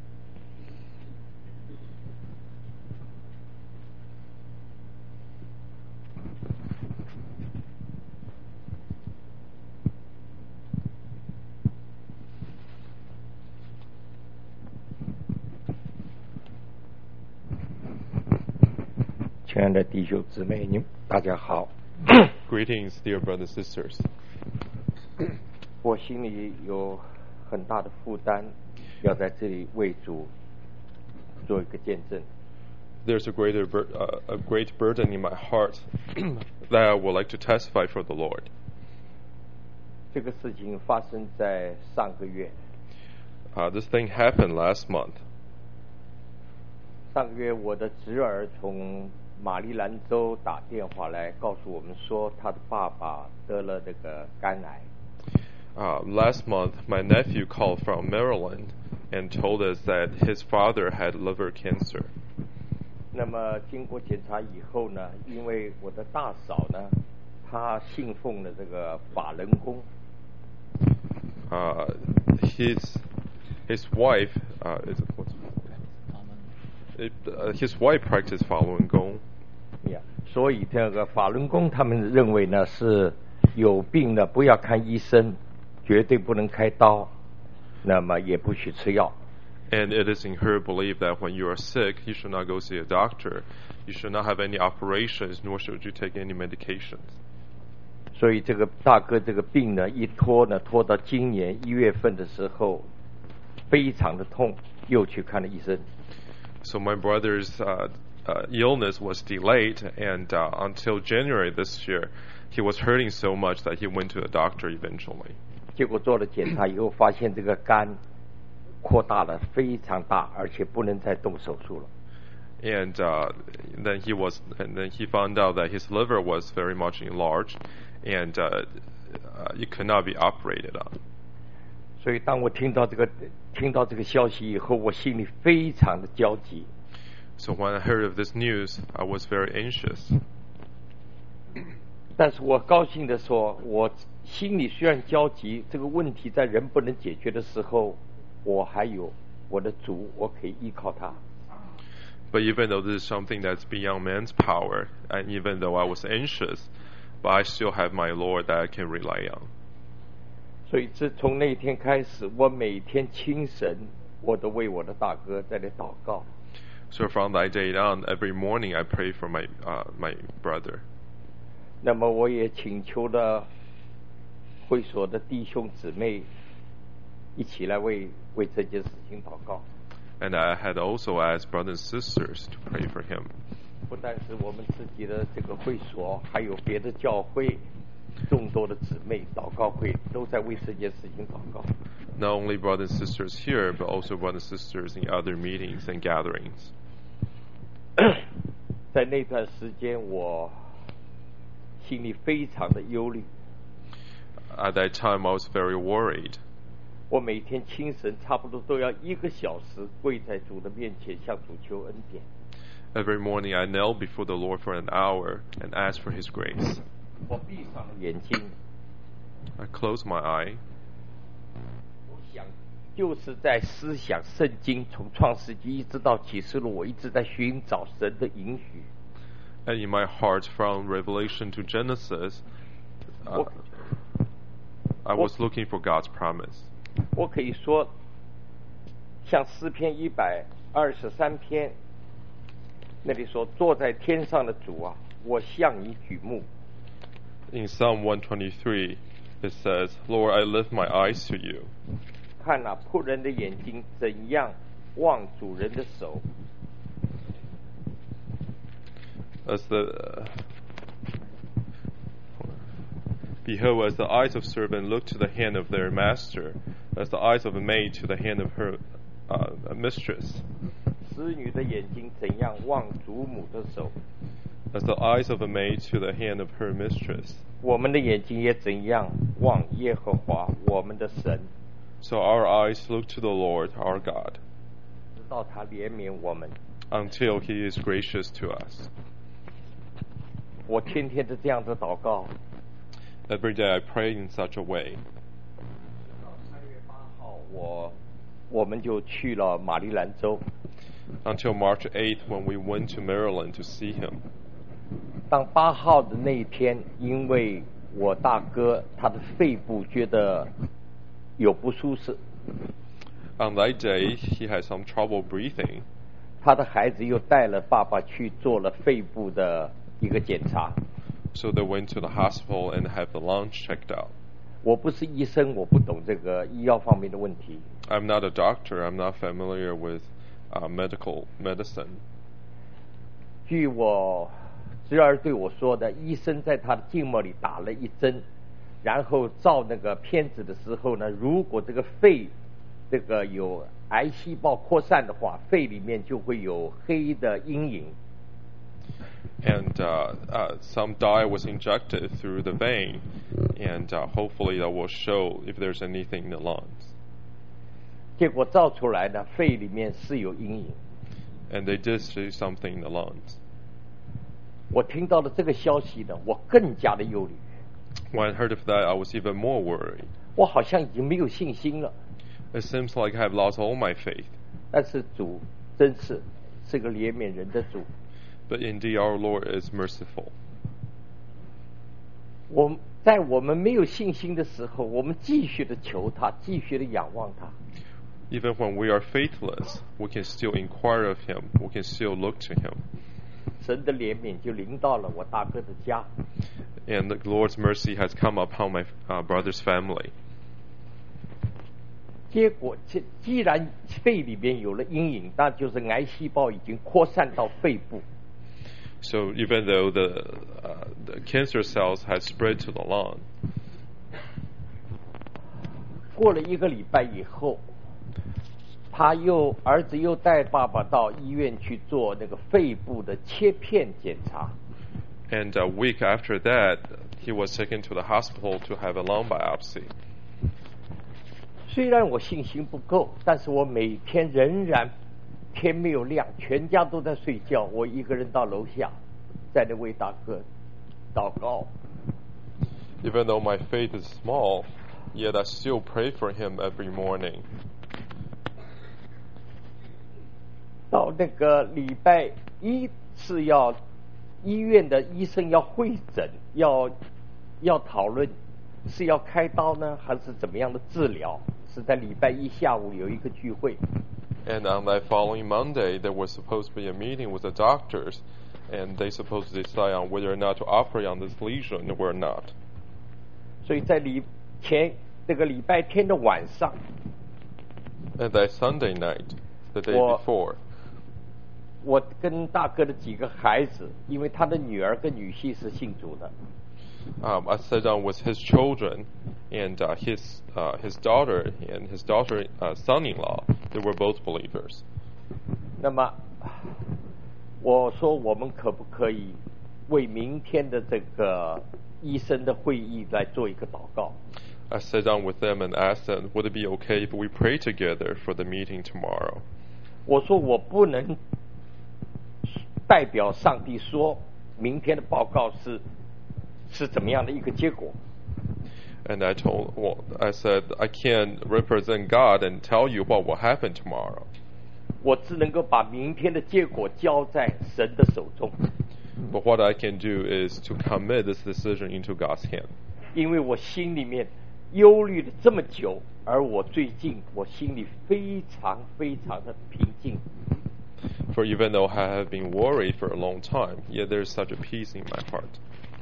亲爱的弟兄姊妹，你们大家好。 Greetings, dear brothers and sisters. 我心里有很大的负担，要在这里为主做一个见证。 There's a greater, uh, a great burden in my heart that I would like to testify for the Lord. 这个事情发生在上个月。 Uh, this thing happened last month. 上个月，我的侄儿从马里兰州打电话来告诉我们说，他的爸爸得了这个肝癌。 Uh, last month, my nephew called from Maryland and told us that his father had liver cancer. 那么经过检查以后呢，因为我的大嫂呢，她信奉了这个法轮功。 Uh, his his wife uh, is what's it, uh, his wife practiced 法轮功。 Yeah, 所以这个法轮功他们认为呢是有病的不要看医生，绝对不能开刀，那么也不许吃药。 And it is in her belief that when you are sick, you should not go see a doctor. You should not have any operations, nor should you take any medications. 所以这个大哥这个病呢，一拖呢，拖到今年一月份的时候，非常的痛，又去看了医生。 So my brother's uh, uh, illness was delayed, and uh, until January this year, he was hurting so much that he went to a doctor eventually. 结果做了检查以后，发现这个肝扩大了非常大，而且不能再动手术了。 And uh, then he was, and then he found out that his liver was very much enlarged, and uh, uh, it could not be operated on. 所以当我听到这个听到这个消息以后，我心里非常的焦急。 So when I heard of this news, I was very anxious. 但是我高兴的说，我心里虽然焦急，这个问题在人不能解决的时候，我还有我的主，我可以依靠他。 But even though this is something that's beyond man's power, and even though I was anxious, but I still have my Lord that I can rely on. 所以自从那一天开始，我每天清晨我都为我的大哥在那祷告。 So from that day on, every morning I pray for my uh, my brother. 那么我也请求了会所的弟兄姊妹一起来为为这件事情祷告。 And I had also asked brothers and sisters to pray for him. 不但是我们自己的这个会所，还有别的教会，众多的姊妹祷告会都在为这件事情祷告。 Not only brothers and sisters here, but also brothers and sisters in other meetings and gatherings. 在那段时间，我心里非常的忧虑。 At that time, I was very worried. 我每天清晨差不多都要一个小时跪在主的面前向主求恩典。 Every morning I knelt before the Lord for an hour and asked for His grace. 我闭上了眼睛。 I closed my eye. 我想就是在思想圣经，从创世纪一直到启示录，我一直在寻找神的应许。 And in my heart, from Revelation to Genesis, uh, I was looking for God's promise. 我可以说，像诗篇一百二十三篇那里说：“坐在天上的主啊，我向你举目。” In Psalm one twenty-three, it says, "Lord, I lift my eyes to you." 看那仆人的眼睛怎样望主人的手。 As the uh, Behold, as the eyes of servant look to the hand of their master, as the eyes of a maid to the hand of her uh, mistress. 使女的眼睛怎样望主母的手 As the eyes of a maid to the hand of her mistress. 我们的眼睛也怎样望耶和华我们的神 So our eyes look to the Lord our God. 直到他怜悯我们 Until He is gracious to us. 我天天的这样的祷告 Every day I pray in such a way. 三月八号我我们就去了马里兰州 Until March eighth when we went to Maryland to see him. 当八号的那一天，因为我大哥他的肺部觉得有不舒适 On that day, he had some trouble breathing. 他的孩子又带了爸爸去做了肺部的一个检查 So they went to the hospital and had the lungs checked out. 我不是医生，我不懂这个医药方面的问题 I'm not a doctor. I'm not familiar with uh, medical medicine. 据我侄儿对我说的，医生在他的静脉里打了一针，然后照那个片子的时候呢，如果这个肺这个有癌细胞扩散的话，肺里面就会有黑的阴影。 And uh, uh, some dye was injected through the vein, and uh, hopefully that will show if there's anything in the lungs. 结果照出来呢，肺里面是有阴影。 And they did see something in the lungs. 我听到了这个消息呢，我更加的忧虑。 When I heard of that, I was even more worried. 我好像已经没有信心了。 It seems like I have lost all my faith. 但是主真是是个怜悯人的主。 But indeed, our Lord is merciful. 我在我们没有信心的时候，我们继续的求他，继续的仰望他。 Even when we are faithless, we can still inquire of Him. We can still look to Him. 神的怜悯就临到了我大哥的家。 And the Lord's mercy has come upon my uh, brother's family. 结果，既既然肺里边有了阴影，那就是癌细胞已经扩散到肺部。 So even though the, uh, the cancer cells had spread to the lung, 过了一个礼拜以后，他又儿子又带爸爸到医院去做那个肺部的切片检查。 And a week after that, he was taken to the hospital to have a lung biopsy. 虽然我信心不够，但是我每天仍然天没有亮，全家都在睡觉，我一个人到楼下，在那为大哥祷告。 Even though my faith is small, yet I still pray for him every morning. 到那个礼拜一是要医院的医生要会诊，要要讨论是要开刀呢，还是怎么样的治疗？是在礼拜一下午有一个聚会。 And on that following Monday, there was supposed to be a meeting with the doctors, and they supposed to decide on whether or not to operate on this lesion or not. 所以在礼前这个礼拜天的晚上 And that Sunday night, the day 我 before, 我跟大哥的几个孩子，因为他的女儿跟女婿是信主的， um, I sat down with his children and uh, his uh, his daughter and his daughter uh, son-in-law. They were both believers. 那么我说我们可不可以为明天的这个医生的会议来做一个祷告？ I sat down with them and asked them, would it be okay if we pray together for the meeting tomorrow? 我说我不能代表上帝说明天的报告是是怎么样的一个结果。 And I told, well, I said, I can't represent God and tell you what will happen tomorrow. 我只能够把明天的结果交在神的手中。 But what I can do is to commit this decision into God's hand. 因为我心里面忧虑了这么久，而我最近我心里非常非常的平静。 For even though I have been worried for a long time, yet there is such a peace in my heart.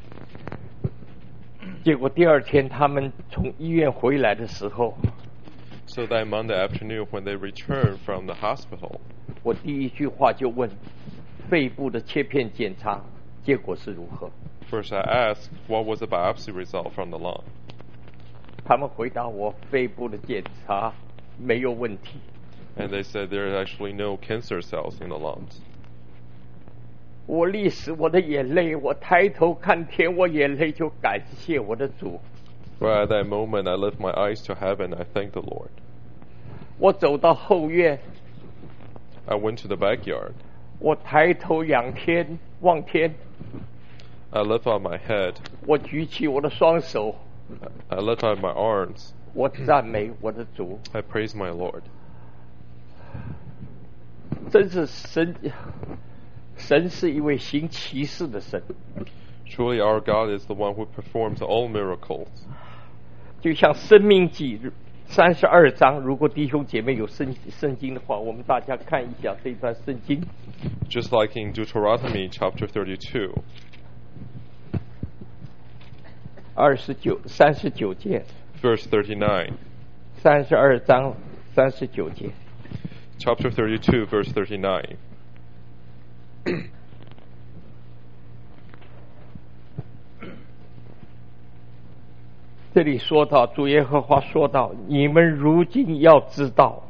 结果第二天他们从医院回来的时候， So that Monday afternoon when they returned from the hospital, 我第一句话就问肺部的切片检查结果是如何。 first I asked, what was the biopsy result from the lung? 他们回答我肺部的检查没有问题。 And they said there are actually no cancer cells in the lungs. 我立时我的眼泪，我抬头看天，我眼泪就感谢我的主。 But at that moment, I lift my eyes to heaven. I thank the Lord. 我走到后院， I went to the backyard. 我抬头仰天望天， I lift up my head. 我举起我的双手， I lift up my arms. 我赞美我的主。 I praise my Lord. 真是神，神是一位行奇事的神。 Truly, our God is the one who performs all miracles. 就像《申命记》三十二章，如果弟兄姐妹有圣圣经的话，我们大家看一下这段圣经。 Just like in Deuteronomy chapter thirty-two, 二十九、三十九节， verse thirty-nine. 三十二章三十九节。 Chapter thirty-two, verse thirty-nine. 这里说到，主耶和华说到：“你们如今要知道，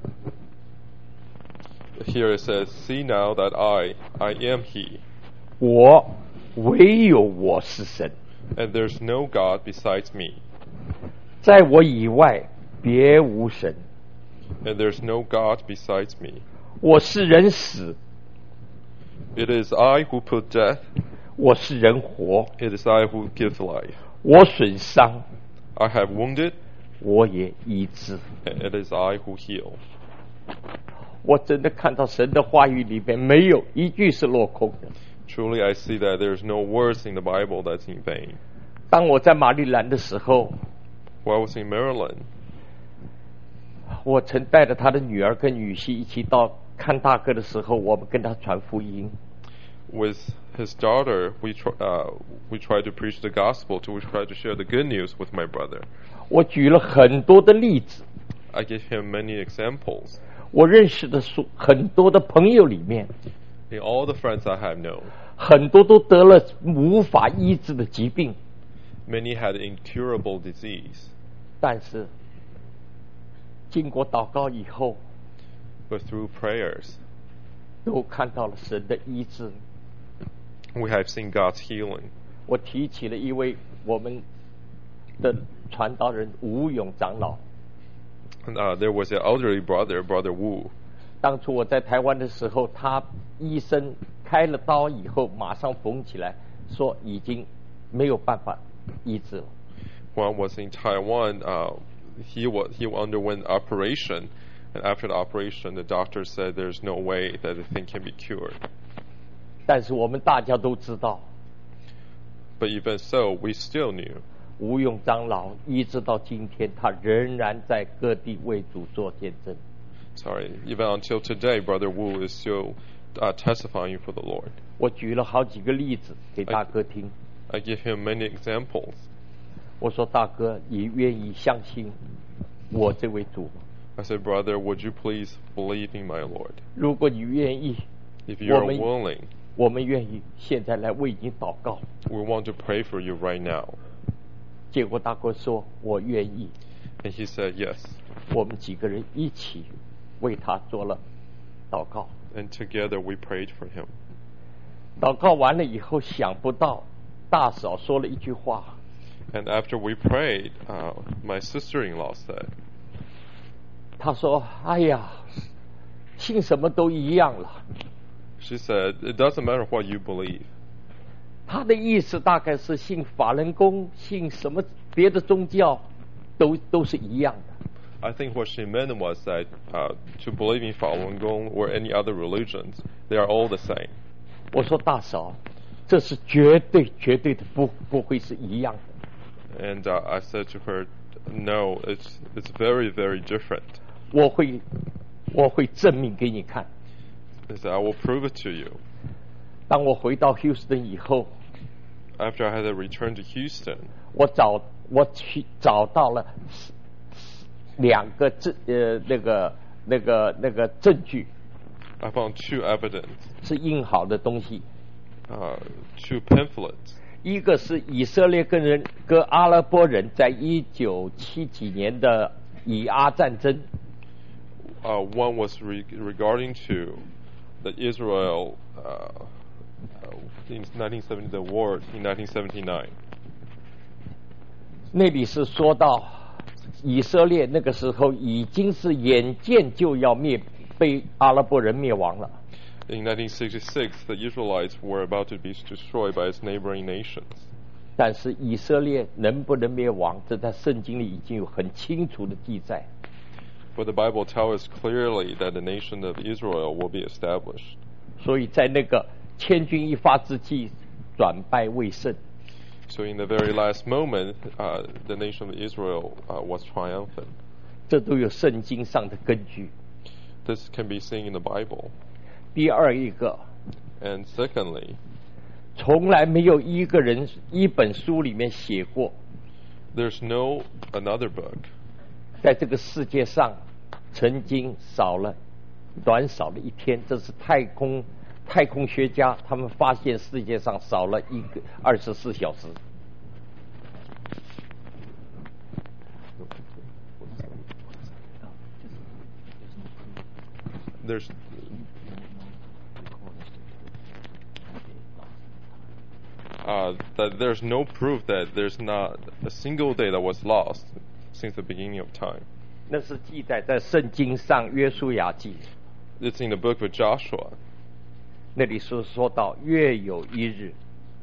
Here it says, see now that I, I am He, 我唯有我是神， and there's no God besides me. 在我以外别无神。 And there's no God besides me. 我是人死， It is I who put death. 我是人活， It is I who give life. 我损伤， I have wounded. 我也医治。 And it is I who heal. 我真的看到神的话语里面没有一句是落空的。 Truly I see that there's no words in the Bible that's in vain. 当我在马里兰的时候， While I was in Maryland, 我曾带着他的女儿跟女婿一起到看大哥的时候，我们跟他传福音。 with his daughter, we tr- uh, we tried to preach the gospel. To we tried to share the good news with my brother. 我举了很多的例子， I gave him many examples. 我认识的所很多的朋友里面， In all the friends I have known, 很多都得了无法医治的疾病， many had incurable disease. 但是经过祷告以后， But through prayers, 都看到了神的医治。 we have seen God's healing. 我提起了一位我们的传道人吴勇长老。 And, uh, there was an elderly brother, Brother Wu. 当初我在台湾的时候，他医生开了刀以后，马上缝起来，说已经没有办法医治了。 When I was in Taiwan, uh, he was he underwent operation, and after the operation, the doctor said there's no way that the thing can be cured. 但是我们大家都知道， But even so, we still knew 吴勇长老一直到今天，他仍然在各地为主做见证。 Sorry, even until today, Brother Wu is still uh, testifying for the Lord. 我举了好几个例子给大哥听。 I give him many examples. 我说：“大哥，你愿意相信我这位主吗？ I said, Brother, would you please believe in my Lord? 如果你愿意， If you are 我们 willing, 我们愿意现在来为你祷告。 we want to pray for you right now. ” 结果大哥说：“我愿意。 And he said, yes. ” 我们几个人一起为他做了祷告。 And together we prayed for him. 祷告完了以后，想不到大嫂说了一句话。 And after we prayed, uh, my sister-in-law said, 她说：“哎呀，信什么都一样了。 she said, it doesn't matter what you believe. ” 她的意思大概是信法轮功，信什么别的宗教，都都是一样的。 I think what she meant was that uh, to believe in Falun Gong or any other religions, they are all the same. 我说：“大嫂，这是绝对绝对的不不会是一样的。” And uh, I said to her, no, it's it's very, very different. 我会我会证明给你看。 I said, I will prove it to you. 当我回到 Houston 以后， After I had to return to Houston, 我找我去找到了两个证呃那个那个那个证据， I found two evidence, 是印好的东西。 uh, two pamphlets. 一个是以色列跟人跟阿拉伯人在一九七几年的以阿战争， Uh, one was re- regarding to the Israel uh, uh, in nineteen seventy, the war in nineteen seventy-nine. 那里是说到以色列那个时候已经是眼见就要灭被阿拉伯人灭亡了。 In nineteen sixty-six, the Israelites were about to be destroyed by its neighboring nations. 但是以色列能不能灭亡，这在圣经里已经有很清楚的记载。 But the Bible tells us clearly that the nation of Israel will be established. 所以在那个千钧一发之际，转败为胜。 So in the very last moment, uh, the nation of Israel uh, was triumphant. 这都有圣经上的根据。 This can be seen in the Bible. 第二一个， And secondly, 从来没有一个人一本书里面写过， there's no another book 在这个世界上曾经少了短少了一天，这是太空太空学家他们发现世界上少了一个二十四小时。 there's uh, that there's no proof that there's not a single day that was lost since the beginning of time. 那是记载在圣经上约书亚记。 It's in the book of Joshua. 那里是说到月有一日。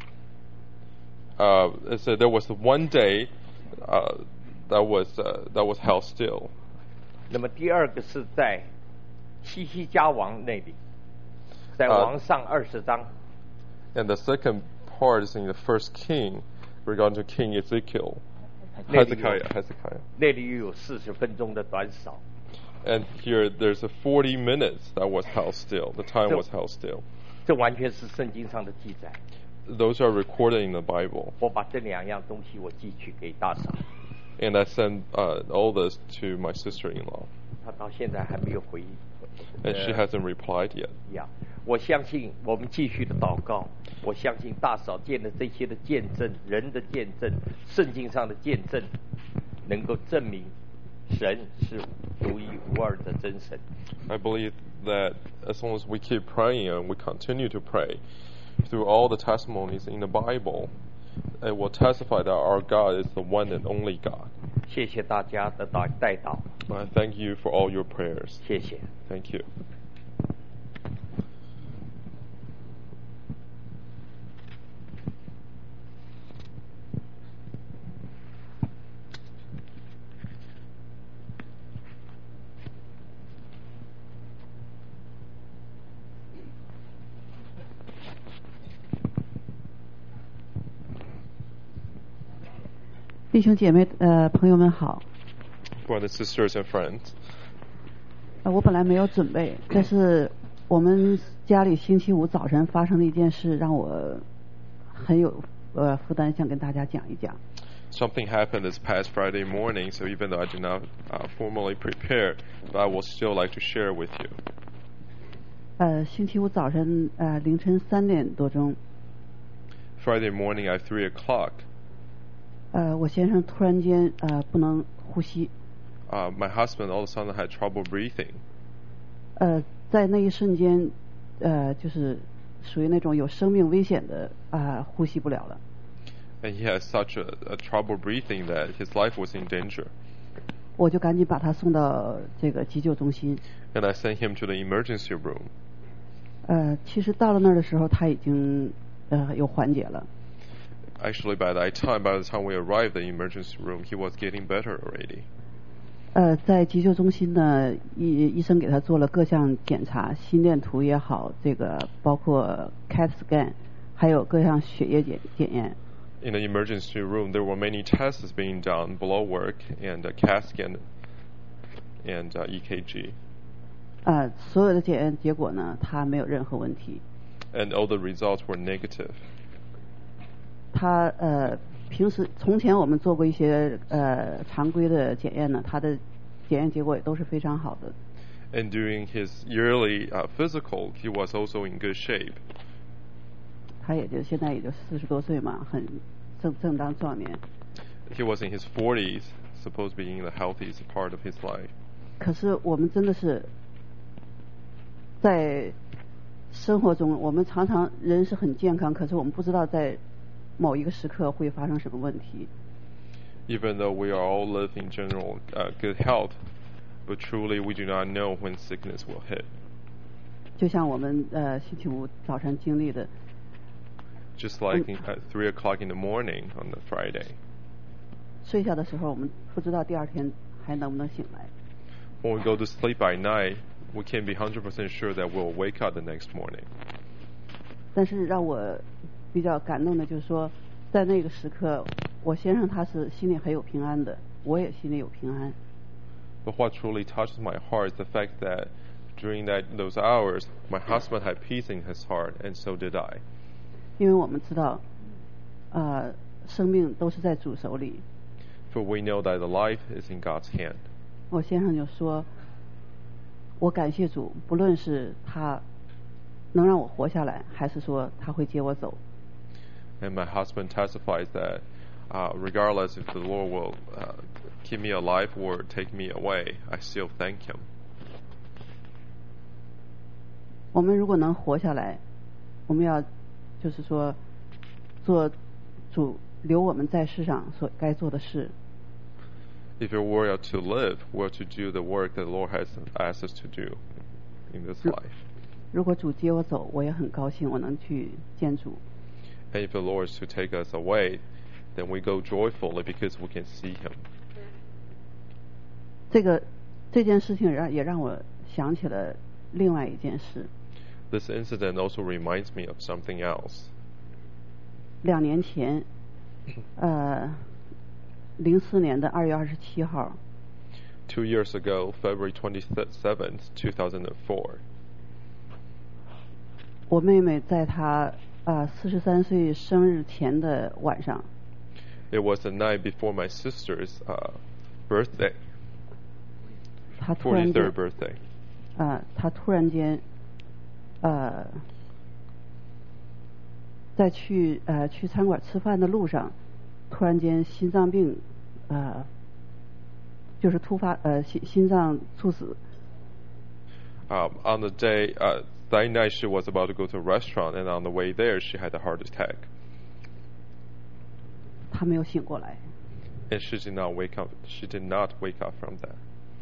Uh, it said there was one day uh, that was uh, that was held still. 那么第二个是在西西家王那里，在王上二十章。 Uh, and the second part is in the First King, regarding to King Ezekiel. Hezekiah, Hezekiah. 那里又有四十分钟的短少。 And here there's a forty minutes that was held still. The time was held still. 这完全是圣经上的记载。 Those are recorded in the Bible. 我把这两样东西我寄去给大嫂。 And I sent uh, all this to my sister-in-law. 她到现在还没有回应。 And she hasn't replied yet. Yeah. 我相信我们继续的祷告，我相信大嫂见的这些的见证，人的见证，圣经上的见证，能够证明神是独一无二的真神。 I believe that as long as we keep praying and we continue to pray through all the testimonies in the Bible, it will testify that our God is the one and only God. 谢谢大家的代祷。 I thank you for all your prayers. 谢谢。 Thank you. 弟兄姐妹，呃，朋友们好。 Brothers, sisters, and friends. 呃，我本来没有准备，但是我们家里星期五早晨发生的一件事，让我很有呃负担，想跟大家讲一讲。 Something happened this past Friday morning, so even though I did not uh, formally prepare, but I would still like to share with you. 呃，星期五早晨呃凌晨三点多钟。 Friday morning at three o'clock. 呃，我先生突然间呃不能呼吸。 Uh, my husband all of a sudden had trouble breathing. 呃，在那一瞬间，呃，就是属于那种有生命危险的啊、呃，呼吸不了了。 And he had such a, a trouble breathing that his life was in danger. 我就赶紧把他送到这个急救中心。 And I sent him to the emergency room. 呃，其实到了那儿的时候，他已经呃有缓解了。 Actually, by that time, by the time we arrived at the emergency room, he was getting better already. 呃，在急救中心呢，医医生给他做了各项检查，心电图也好，这个包括 C A T scan， 还有各项血液检检验。 In the emergency room, there were many tests being done, blood work and a C A T scan and uh, E K G. 呃，所有的检验结果呢，他没有任何问题。 And all the results were negative. 他呃，平时从前我们做过一些呃常规的检验呢，他的检验结果也都是非常好的。 And during his yearly uh, physical, he was also in good shape. 他也就现在也就四十多岁嘛，很正正当壮年。 He was in his forties, supposed to be in the healthiest part of his life. 可是我们真的是在生活中，我们常常人是很健康，可是我们不知道在某一个时刻会发生什么问题。 Even though we are all live in general uh, good health, but truly we do not know when sickness will hit. 就像我们呃星期五早晨经历的。 Just like in, at three o'clock in the morning on the Friday. 睡下的时候，我们不知道第二天还能不能醒来。 When we go to sleep by night, we can't be one hundred percent sure that we'll wake up the next morning. 但是让我比较感动的就是说，在那个时刻，我先生他是心里很有平安的，我也心里有平安。 But what truly touches my heart is the fact that during that those hours, my husband had peace in his heart, and so did I. 因为我们知道，呃，生命都是在主手里。 For we know that the life is in God's hand. 我先生就说，我感谢主，不论是他能让我活下来，还是说他会接我走。 And my husband testifies that, uh, regardless if the Lord will uh, keep me alive or take me away, I still thank Him. 我们如果能活下来，我们要就是说做主留我们在世上所该做的事。 If we were to live, we're to do the work that the Lord has asked us to do in this life. 如果主接我走，我也很高兴，我能去见主。 And if the Lord is to take us away, then we go joyfully because we can see Him. 这个这件事情让也让我想起了另外一件事。 This incident also reminds me of something else. 两年前，呃，零四年的二月二十七号。 Two years ago, February twenty-seventh, two thousand four. 我妹妹在她呃四十三岁生日前的晚上。 It was the night before my sister's uh, birthday. 她突然间 forty-third birthday. 啊、呃，她突然间，呃，在去呃去餐馆吃饭的路上，突然间心脏病，呃，就是突发呃心心脏猝死。 Um, on the day, uh, that night she was about to go to a restaurant, and on the way there she had a heart attack. 她没有醒过来。 And she did not wake up. She did not wake up from that.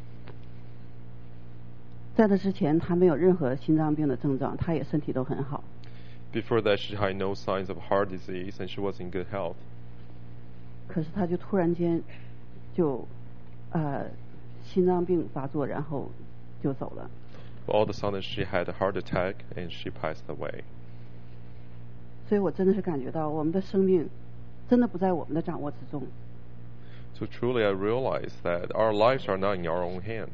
在那之前，她没有任何心脏病的症状，她也身体都很好。 Before that, she had no signs of heart disease, and she was in good health. 可是她就突然间就呃心脏病发作，然后就走了。 All of a sudden, she had a heart attack, and she passed away. 所以我真的是感觉到，我们的生命真的不在我们的掌握之中。 So truly, I realized that our lives are not in our own hands.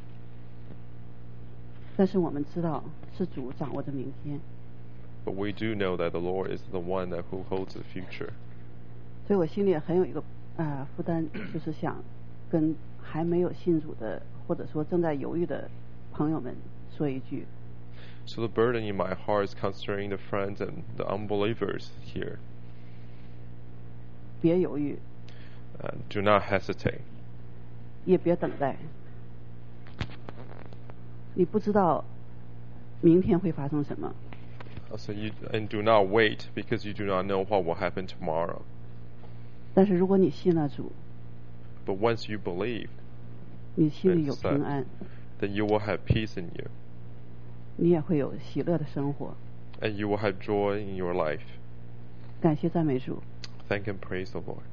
但是我们知道，是主掌握着明天。 But we do know that the Lord is the one that who holds the future. 所以我心里很有一个啊、呃、负担，就是想跟还没有信主的，或者说正在犹豫的朋友们说一句。 So the burden in my heart is concerning the friends and the unbelievers here. 别犹豫。 Uh, do not hesitate. 也别等待。你不知道明天会发生什么。 So you and do not wait because you do not know what will happen tomorrow. 但是如果你信了主， But once you believe, 你心里有 and 平 such, 安， then you will have peace in you, 你也会有喜乐的生活。 and you will have joy in your life. 感谢赞美主。 Thank and praise the Lord.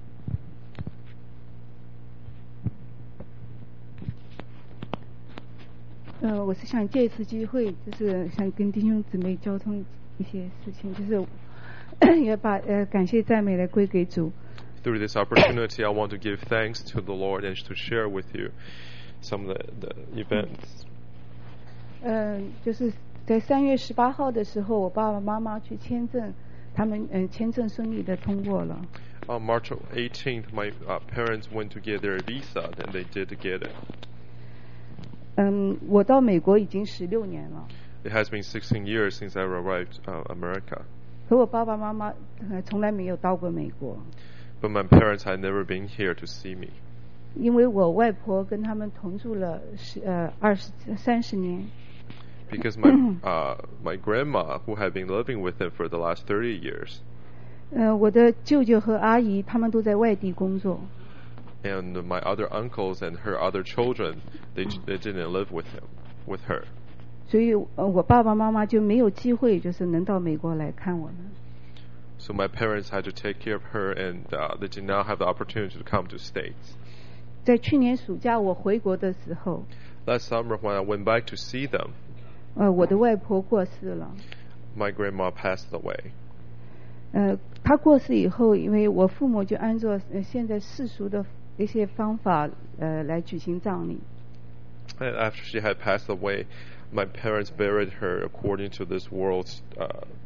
呃，我是想借一次机会，就是想跟弟兄姊妹交通一些事情，就是也把呃感谢赞美来归给主。 Through this opportunity, I want to give thanks to the Lord and to share with you some of the, the events. 嗯、呃，就是在三月十八号的时候，我爸爸妈妈去签证，他们嗯、呃、签证顺利的通过了。 On March eighteenth, my uh, parents went to get their visa, and they did get it. 嗯，我到美国已经十六年了。 It has been sixteen years since I arrived uh, America. 可我爸爸妈妈呃从来没有到过美国。 But my parents had never been here to see me. 因为我外婆跟他们同住了十呃二十三十年。 Because my uh, my grandma, who had been living with them for the last thirty years. 呃，我的舅舅和阿姨他们都在外地工作。 And my other uncles and her other children, they they didn't live with him, with her. 所以呃我爸爸妈妈就没有机会，就是能到美国来看我们。 So my parents had to take care of her, and uh, they did not have the opportunity to come to States. 在去年暑假我回国的时候， Last summer when I went back to see them, 呃，我的外婆过世了。 my grandma passed away. 呃，她过世以后，因为我父母就按照呃现在世俗的一些方法呃来举行葬礼。 And after she had passed away, my parents buried her according to this world's uh,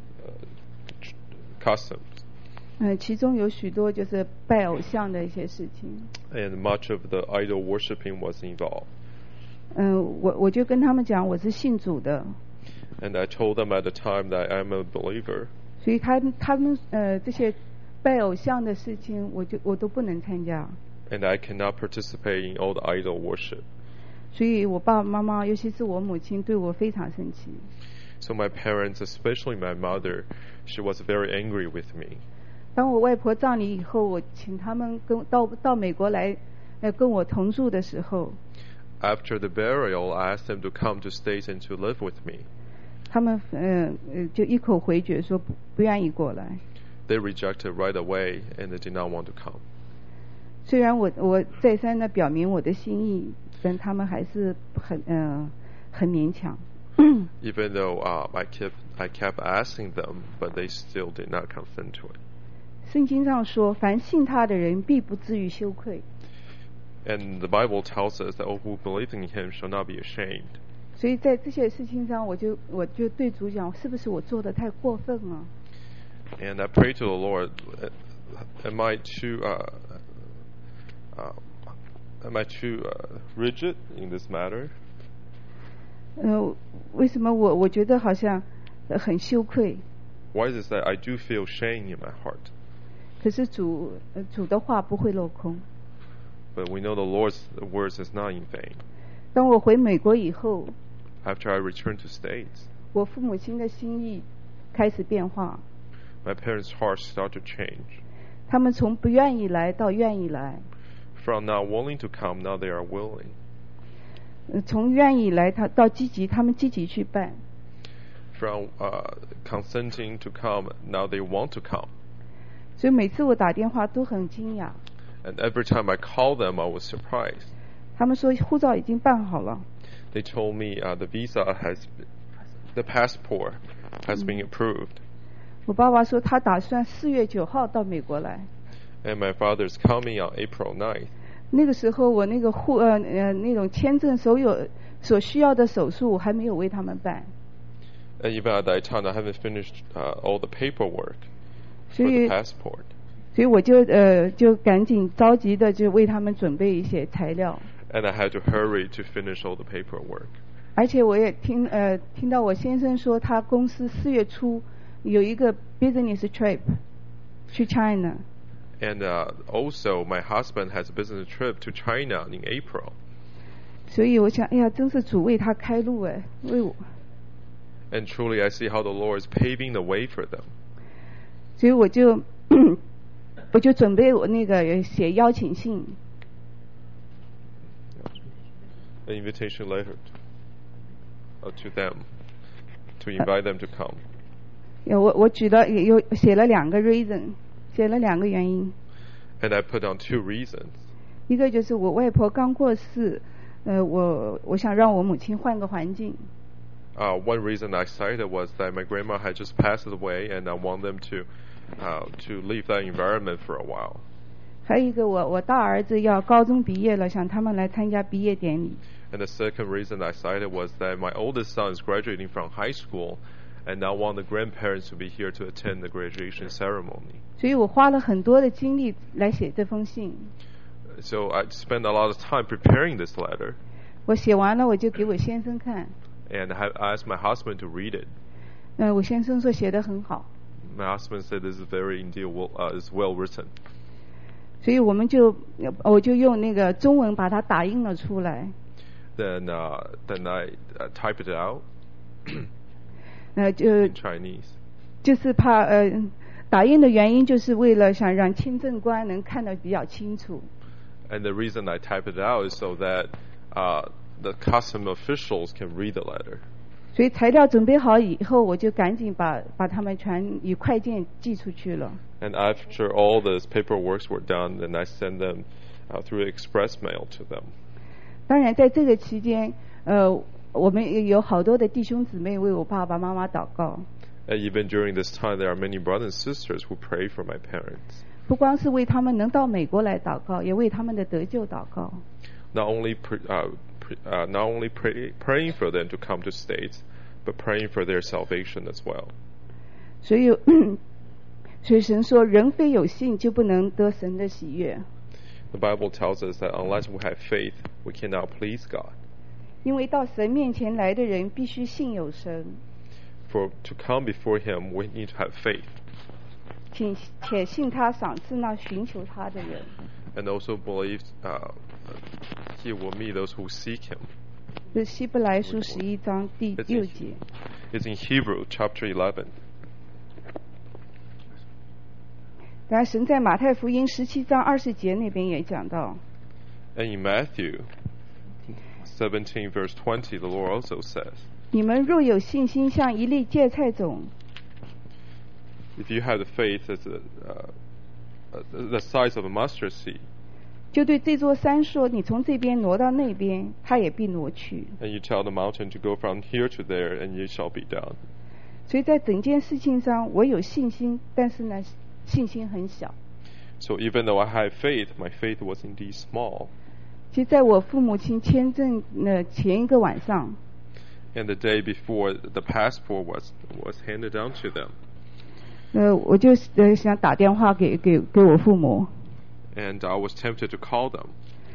uh, customs. 呃，其中有许多就是拜偶像的一些事情。 And much of the idol worshiping was involved. 嗯、呃，我我就跟他们讲我是信主的。 And I told them at the time that I'm a believer. 所以他他们呃这些拜偶像的事情，我就我都不能参加。 And I cannot participate in all the idol worship. 所以我爸爸妈妈，尤其是我母亲，对我非常生气。 So my parents, especially my mother, she was very angry with me. 当我外婆葬礼以后，我请他们跟到到美国来， 呃跟我同住的时候。 After the burial, I asked them to come to States and to live with me. 他们呃呃就一口回绝说不不愿意过来。 They rejected right away and they did not want to come. 虽然我我再三的表明我的心意，但他们还是很呃很勉强。 Even though uh, I kept I kept asking them, but they still did not consent to it. 圣经上说，凡信他的人必不至于羞愧。 And the Bible tells us that all who believe in Him shall not be ashamed. 所以在这些事情上，我就我就对主讲，是不是我做的太过分了？ And I pray to the Lord, am I too uh, uh, am I too uh, rigid in this matter? 呃，为什么我我觉得好像很羞愧？ Why is it that I do feel shame in my heart? 可是主呃主的话不会落空。 But we know the Lord's words is not in vain. 当我回美国以后 After I returned to States, 我父母亲的心意开始变化。 My parents' hearts start to change. 他们从不愿意来到愿意来。 From not willing to come, now they are willing. 呃，从愿意来他到积极，他们积极去办。 From uh, consenting to come, now they want to come. 所以每次我打电话都很惊讶。 And every time I call them, I was surprised. 他们说护照已经办好了。 They told me uh, the visa has, the passport has been approved. 我爸爸说他打算四月九号到美国来。 And my father is coming on April ninth. 那个时候我那个护呃呃那种签证所有所需要的手术我还没有为他们办。 And even at that time, I haven't finished uh, all the paperwork for 所以 the passport. 所以我就呃就赶紧着急的就为他们准备一些材料。 And I had to hurry to finish all the paperwork. 而且我也听呃听到我先生说他公司四月初有一个 business trip 去 China。 And uh, also, my husband has a business trip to China in April. 所以我想，哎呀，真是主为他开路哎，为我。 And truly, I see how the Lord is paving the way for them. 所以我就我就准备我那个写邀请信。 An invitation letter to, uh, to them to invite them to come. 有我我举了有写了两个 reason， 写了两个原因。 And I put down two reasons. 一个就是我外婆刚过世，呃，我我想让我母亲换个环境。 Uh, one reason I cited was that my grandma had just passed away, and I want them to uh, to leave that environment for a while. 还有一个我我大儿子要高中毕业了，想他们来参加毕业典礼。 And the second reason I cited was that my oldest son is graduating from high school, and I want the grandparents to be here to attend the graduation ceremony. 所以我花了很多的精力来写这封信。 So I spent a lot of time preparing this letter. 我写完了，我就给我先生看。 And I asked my husband to read it. 呃，我先生说写得很好。 My husband said this is very indeed well, uh, is well written. 所以我们就我就用那个中文把它打印了出来。 Then uh, then I uh, typed it out 呃，就 in Chinese. 就是怕呃，打印的原因就是为了想让签证官能看得比较清楚。 And the reason I typed it out is so that uh, the custom officials can read the letter. 所以材料准备好以后，我就赶紧把把他们全以快件寄出去了。 And after all the paperwork were done, then I sent them uh, through express mail to them. 当然，在这个期间，呃，我们也有好多的弟兄姊妹为我爸爸妈妈祷告。 And even during this time, there are many brothers and sisters who pray for my parents. 不光是为他们能到美国来祷告，也为他们的得救祷告。 Not only pre, uh, pre, uh, not only pray, praying for them to come to States, but praying for their salvation as well. 所以，所以神说，人非有信就不能得神的喜悦。 The Bible tells us that unless we have faith, we cannot please God. 因为到神面前来的人必须信有神。 For to come before Him, we need to have faith. 请且信他赏赐那寻求他的人。 And also believe uh, He will meet those who seek Him. 这是希伯来书十一章第六节。 It's in Hebrew chapter eleven. 当然，神在马太福音十七章二十节那边也讲到。 And in Matthew seventeen verse twenty, the Lord also says, 你们若有信心像一粒芥菜种， if you have the faith as a, uh, uh, the size of a mustard seed, 就对这座山说，你从这边挪到那边，它也必挪去。 and you tell the mountain to go from here to there, and it shall be done. 所以在整件事情上，我有信心，但是呢，信心很小。 So even though I have faith, my faith was indeed small. 其实在我父母亲签证的前一个晚上， And the day before the passport was was handed down to them, 呃，我就呃想打电话给给给我父母， and I was tempted to call them.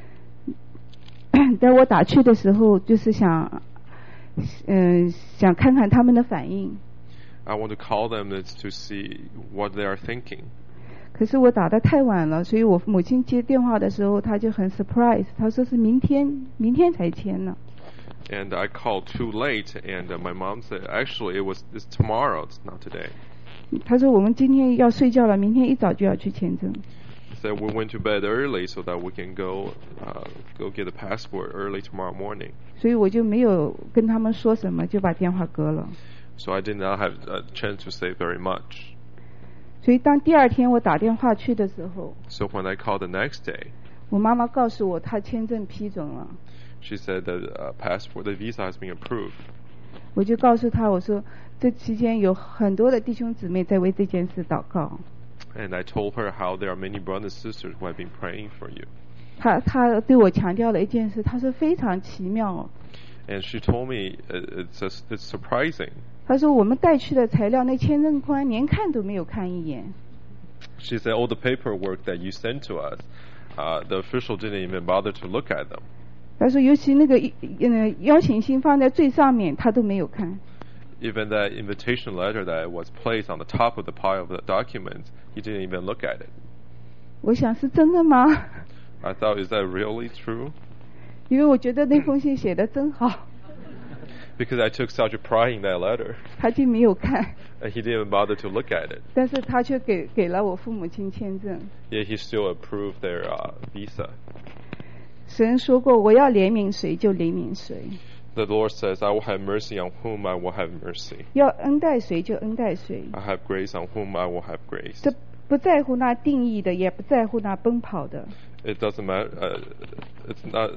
在我打去的时候，就是想，嗯、呃，想看看他们的反应。 I want to call them to see what they are thinking. 可是我打得太晚了，所以我母亲接电话的时候，她就很 surprise， 她说是明天，明天才签呢。 And I called too late, and uh, my mom said, actually, it was it's tomorrow, it's not today. 她说我们今天要睡觉了，明天一早就要去签证。 So we went to bed early so that we can go uh, go get the passport early tomorrow morning. 所以我就没有跟他们说什么，就把电话割了。 So I did not have a chance to say very much. 所以当第二天我打电话去的时候， So when I called the next day, 我妈妈告诉我她签证批准了。 she said that uh, passport, the visa has been approved. 我就告诉她，我说这期间有很多的弟兄姊妹在为这件事祷告。 And I told her how there are many brothers and sisters who have been praying for you. 她她对我强调了一件事，她说非常奇妙哦。 And she told me uh, it's just, it's surprising. 她说我们带去的材料，那签证官连看都没有看一眼。 She said all the paperwork that you sent to us, uh, the official didn't even bother to look at them. 她说尤其那个呃邀请信放在最上面，她都没有看。 Even that invitation letter that was placed on the top of the pile of the documents, he didn't even look at it. 我想是真的吗？ I thought, is that really true? 因为我觉得那封信写得真好。 Because I took such a pride in that letter. 他就没有看。 And he didn't bother to look at it. 但是他却给给了我父母亲签证。 Yet he still approved their uh, visa. 神说过，我要怜悯谁就怜悯谁。 The Lord says, I will have mercy on whom I will have mercy. 要恩待谁就恩待谁。 I have grace on whom I will have grace. 这不在乎那定义的，也不在乎那奔跑的。 It doesn't matter. Uh, it's not.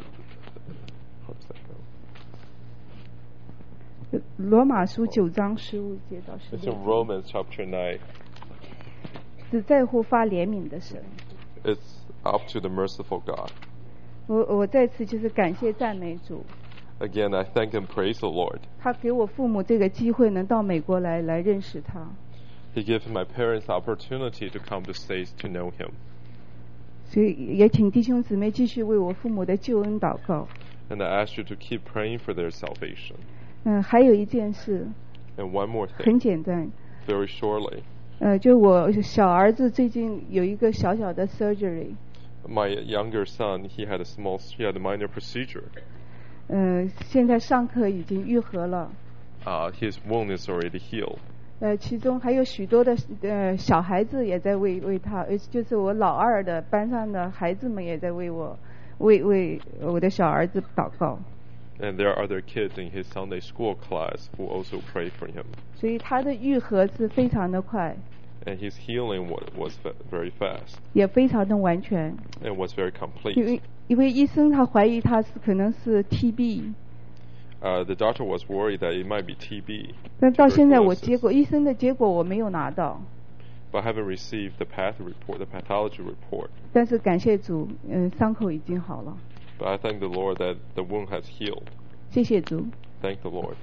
罗马书九章十五节到十 It's 六 in Romans chapter nine. 只在乎发怜悯的神。 It's up to the merciful God. 我我再次就是感谢赞美主。 Again, I thank and praise the Lord. 他给我父母这个机会，能到美国来来认识他。 He gave my parents the opportunity to come to States to know Him. 所以也请弟兄姊妹继续为我父母的救恩祷告。 And I ask you to keep praying for their salvation. 嗯，还有一件事。 And one more thing. 很简单。 Very shortly. 呃，就我小儿子最近有一个小小的 surgery。 My younger son, he had a small, he had a minor procedure. 呃，现在上课已经愈合了。 Uh, his wound is already healed. 呃，其中还有许多的呃小孩子也在为为他，呃，就是我老二的班上的孩子们也在为我为为我的小儿子祷告。 And there are other kids in his Sunday school class who also pray for him. 所以他的愈合是非常的快。 And his healing was, was very fast. 也非常的完全。 And was very complete. 因为因为医生他怀疑他是可能是 T B。 Uh, the doctor was worried that it might be T B. 但到现在我结果医生的结果我没有拿到。 But I haven't received the path report, the pathology report. 但是感谢主，嗯、呃，伤口已经好了。 But I thank the Lord that the wound has healed. 谢谢主。 Thank the Lord.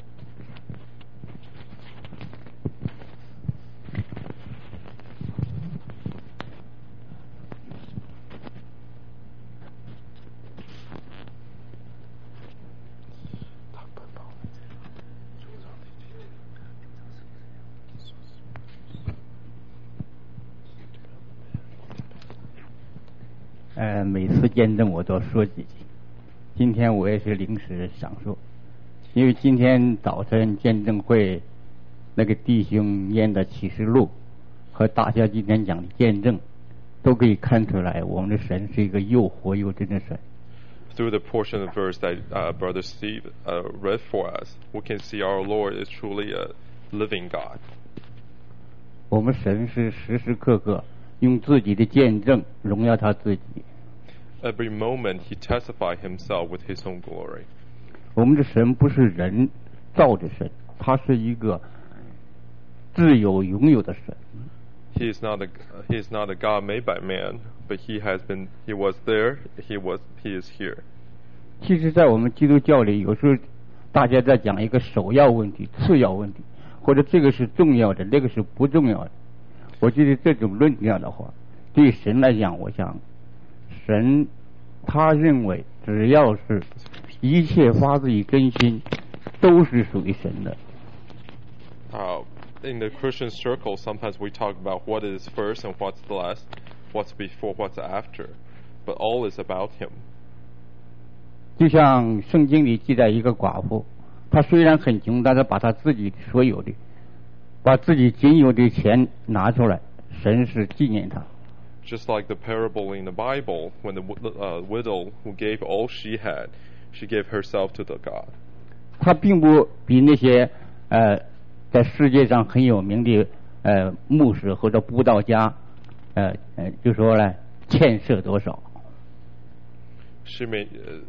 呃，每次见证我都说几句。今天我也是临时想说，因为今天早晨见证会那个弟兄念的启示录和大家今天讲的见证，都可以看出来我们的神是一个又活又真的神。 through the portion of verse that uh, Brother Steve uh, read for us, we can see our Lord is truly a living God. 我们神是时时刻刻用自己的见证荣耀他自己。 Every moment he testified himself with his own glory. 我们的神不是人造的神，他是一个自有拥有的神。 He is not a he is not a God made by man, but he has been he was there, he was he is here. 其实，在我们基督教里，有时候大家在讲一个首要问题、次要问题，或者这个是重要的，那个是不重要的。我觉得这种论调的话，对神来讲，我想神他认为只要是一切发自于真心，都是属于神的。 Uh, in the Christian circle, sometimes we talk about what is first and what's last, what's before, what's after, but all is about him. 就像圣经里记载一个寡妇，她虽然很穷，但是把她自己所有的，把自己仅有的钱拿出来，神是纪念她。 Just like the parable in the Bible, when the uh, widow who gave all she had, she gave herself to the God. 她并不比那些呃在世界上很有名的呃牧师或者布道家，呃呃就说呢欠设多少。 She may. Uh,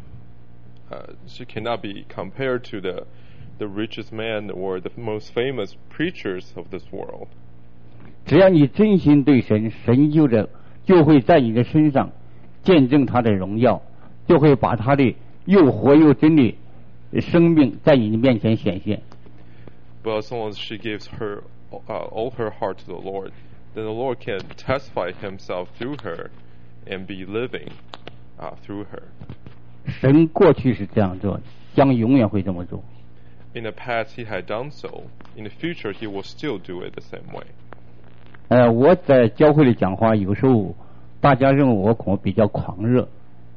Uh, she cannot be compared to the the richest man or the most famous preachers of this world. 只要你真心对神，神就的就会在你的身上见证他的荣耀，就会把他的又活又真的生命在你的面前显现。 But as long as she gives her uh, all her heart to the Lord, then the Lord can testify Himself through her and be living uh, through her. 神过去是这样做，将永远会这么做。 In the past, he had done so. In the future, he will still do it the same way. 呃，我在教会里讲话，有时候大家认为我可能比较狂热。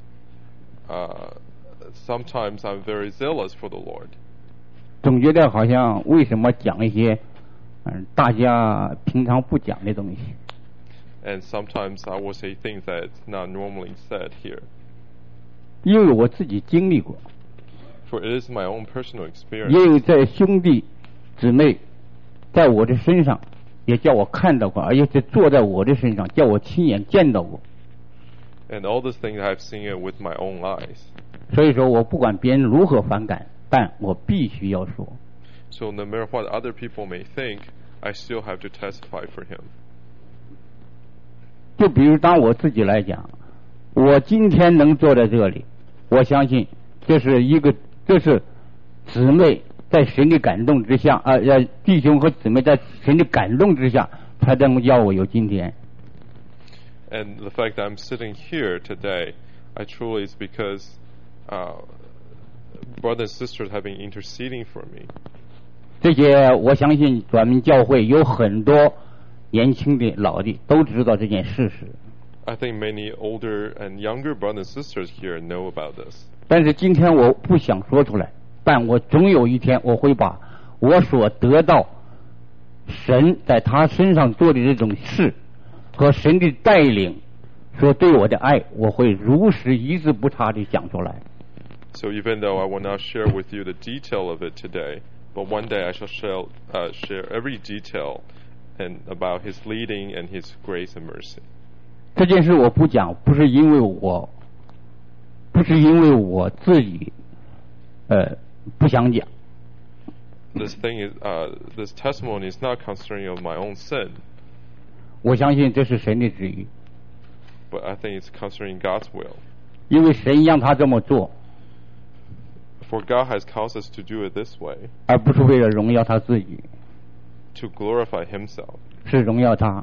Uh, sometimes I'm very zealous for the Lord. 总觉得好像为什么讲一些嗯大家平常不讲的东西。 And sometimes I will say things that's not normally said here. 因为我自己经历过， For it is my own personal experience. 也有在兄弟姊妹在我的身上也叫我看到过，而且是坐在我的身上叫我亲眼见到过。 And all these things I've seen it with my own eyes. 所以说我不管别人如何反感，但我必须要说。 So no matter what other people may think, I still have to testify for him. 就比如当我自己来讲，我今天能坐在这里，我相信这是一个，这是姊妹在神的感动之下，啊、呃，弟兄和姊妹在神的感动之下，才能叫我有今天。 And the fact that I'm sitting here today, I truly is because uh, brothers and sisters have been interceding for me. 这些我相信转民教会有很多年轻的、老的都知道这件事实。 I think many older and younger brothers and sisters here know about this. 但是今天我不想说出来，但我总有一天我会把我所得到神在他身上做的这种事和神的带领所对我的爱，我会如实一字不差地讲出来。 So even though I will not share with you the detail of it today, but one day I shall share, uh, share every detail and about His leading and His grace and mercy. 这件事我不讲，不是因为我，不是因为我自己，呃，不想讲。 This thing is, uh, this testimony is not concerning of my own sin. 我相信这是神的旨意。 But I think it's concerning God's will. 因为神让他这么做。 For God has caused us to do it this way. 而不是为了荣耀他自己。 To glorify Himself. 是荣耀他。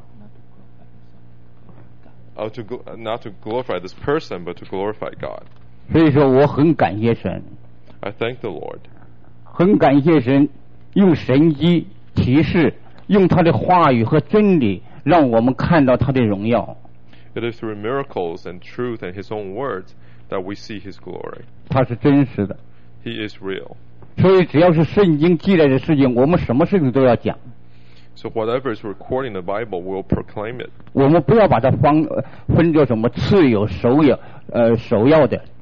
Uh, to not to glorify this person, but to glorify God. 所以说，我很感谢神。 I thank the Lord. 很感谢神，用神迹启示，用他的话语和真理，让我们看到他的荣耀。 It is through miracles and truth and His own words that we see His glory. 他是真实的。 He is real. 所以，只要是圣经记载的事情，我们什么事情都要讲。 So whatever is recorded in the Bible, we'll proclaim it. 我们不要把它分分作什么次有、首要、呃首要的，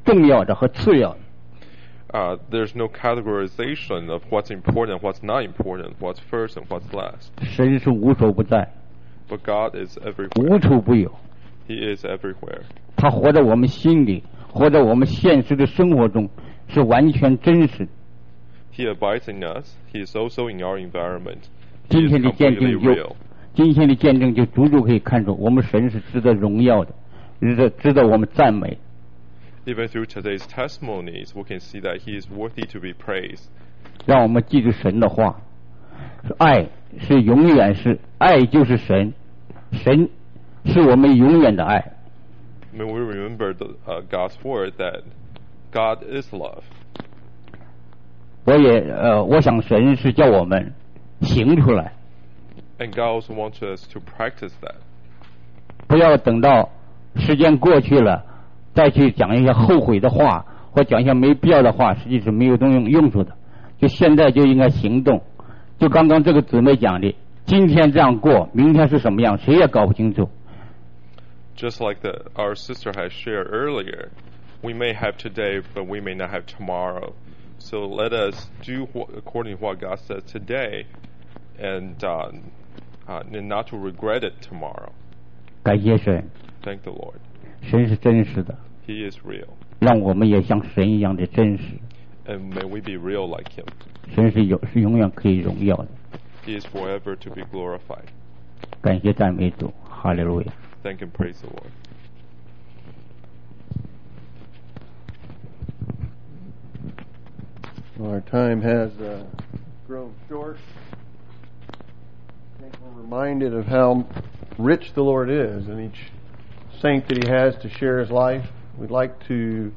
重要的和次要的。 Uh, there's no categorization of what's important, what's not important, what's first and what's last. 神是无所不在， But God is 无 everywhere. 处不有。 He is everywhere. 他活在我们心里，活在我们现实的生活中，是完全真实。 He abides in us. He is also in our environment. He 今 is 天的见 completely 证就 real. 今天的见证就足足可以看出，我们神是值得荣耀的，值得值得我们赞美。 Even through today's testimonies, we can see that He is worthy to be praised. 让我们记住神的话，爱是永远是爱，就是神，神是我们永远的爱。 May we remember the, uh, God's word that God is love. 我也呃，我想神是叫我们行出来， And God also wants us to practice that. 不要等到时间过去了，再去讲一些后悔的话，或讲一些没必要的话，实际是没有东用用处的。就现在就应该行动。就刚刚这个姊妹讲的，今天这样过，明天是什么样，谁也搞不清楚。 Just like the, our sister has shared earlier, we may have today, but we may not have tomorrow. So let us do what, according to what God says today, and, uh, uh, and not to regret it tomorrow. 感谢神， Thank the Lord. 神是真实的， He is real. 让我们也像神一样的真实。 And may we be real like Him. 神是有是永远可以荣耀的。 He is forever to be glorified. 感谢赞美主，哈利路亚。 Thank and praise the Lord. Well, our time has uh, grown short. I think we're reminded of how rich the Lord is and each saint that He has to share His life. We'd like to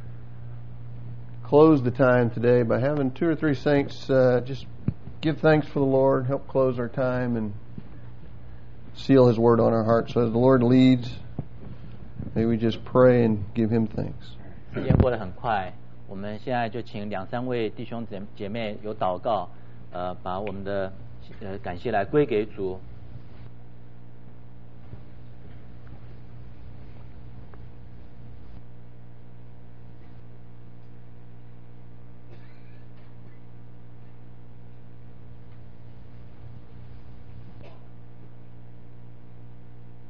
close the time today by having two or three saints uh, just give thanks for the Lord, help close our time, and seal His word on our hearts. So as the Lord leads, may we just pray and give Him thanks. 时间过得很快，我们现在就请两三位弟兄姐姐妹有祷告，呃，把我们的呃感谢来归给主。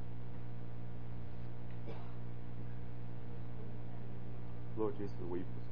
Lord Jesus, we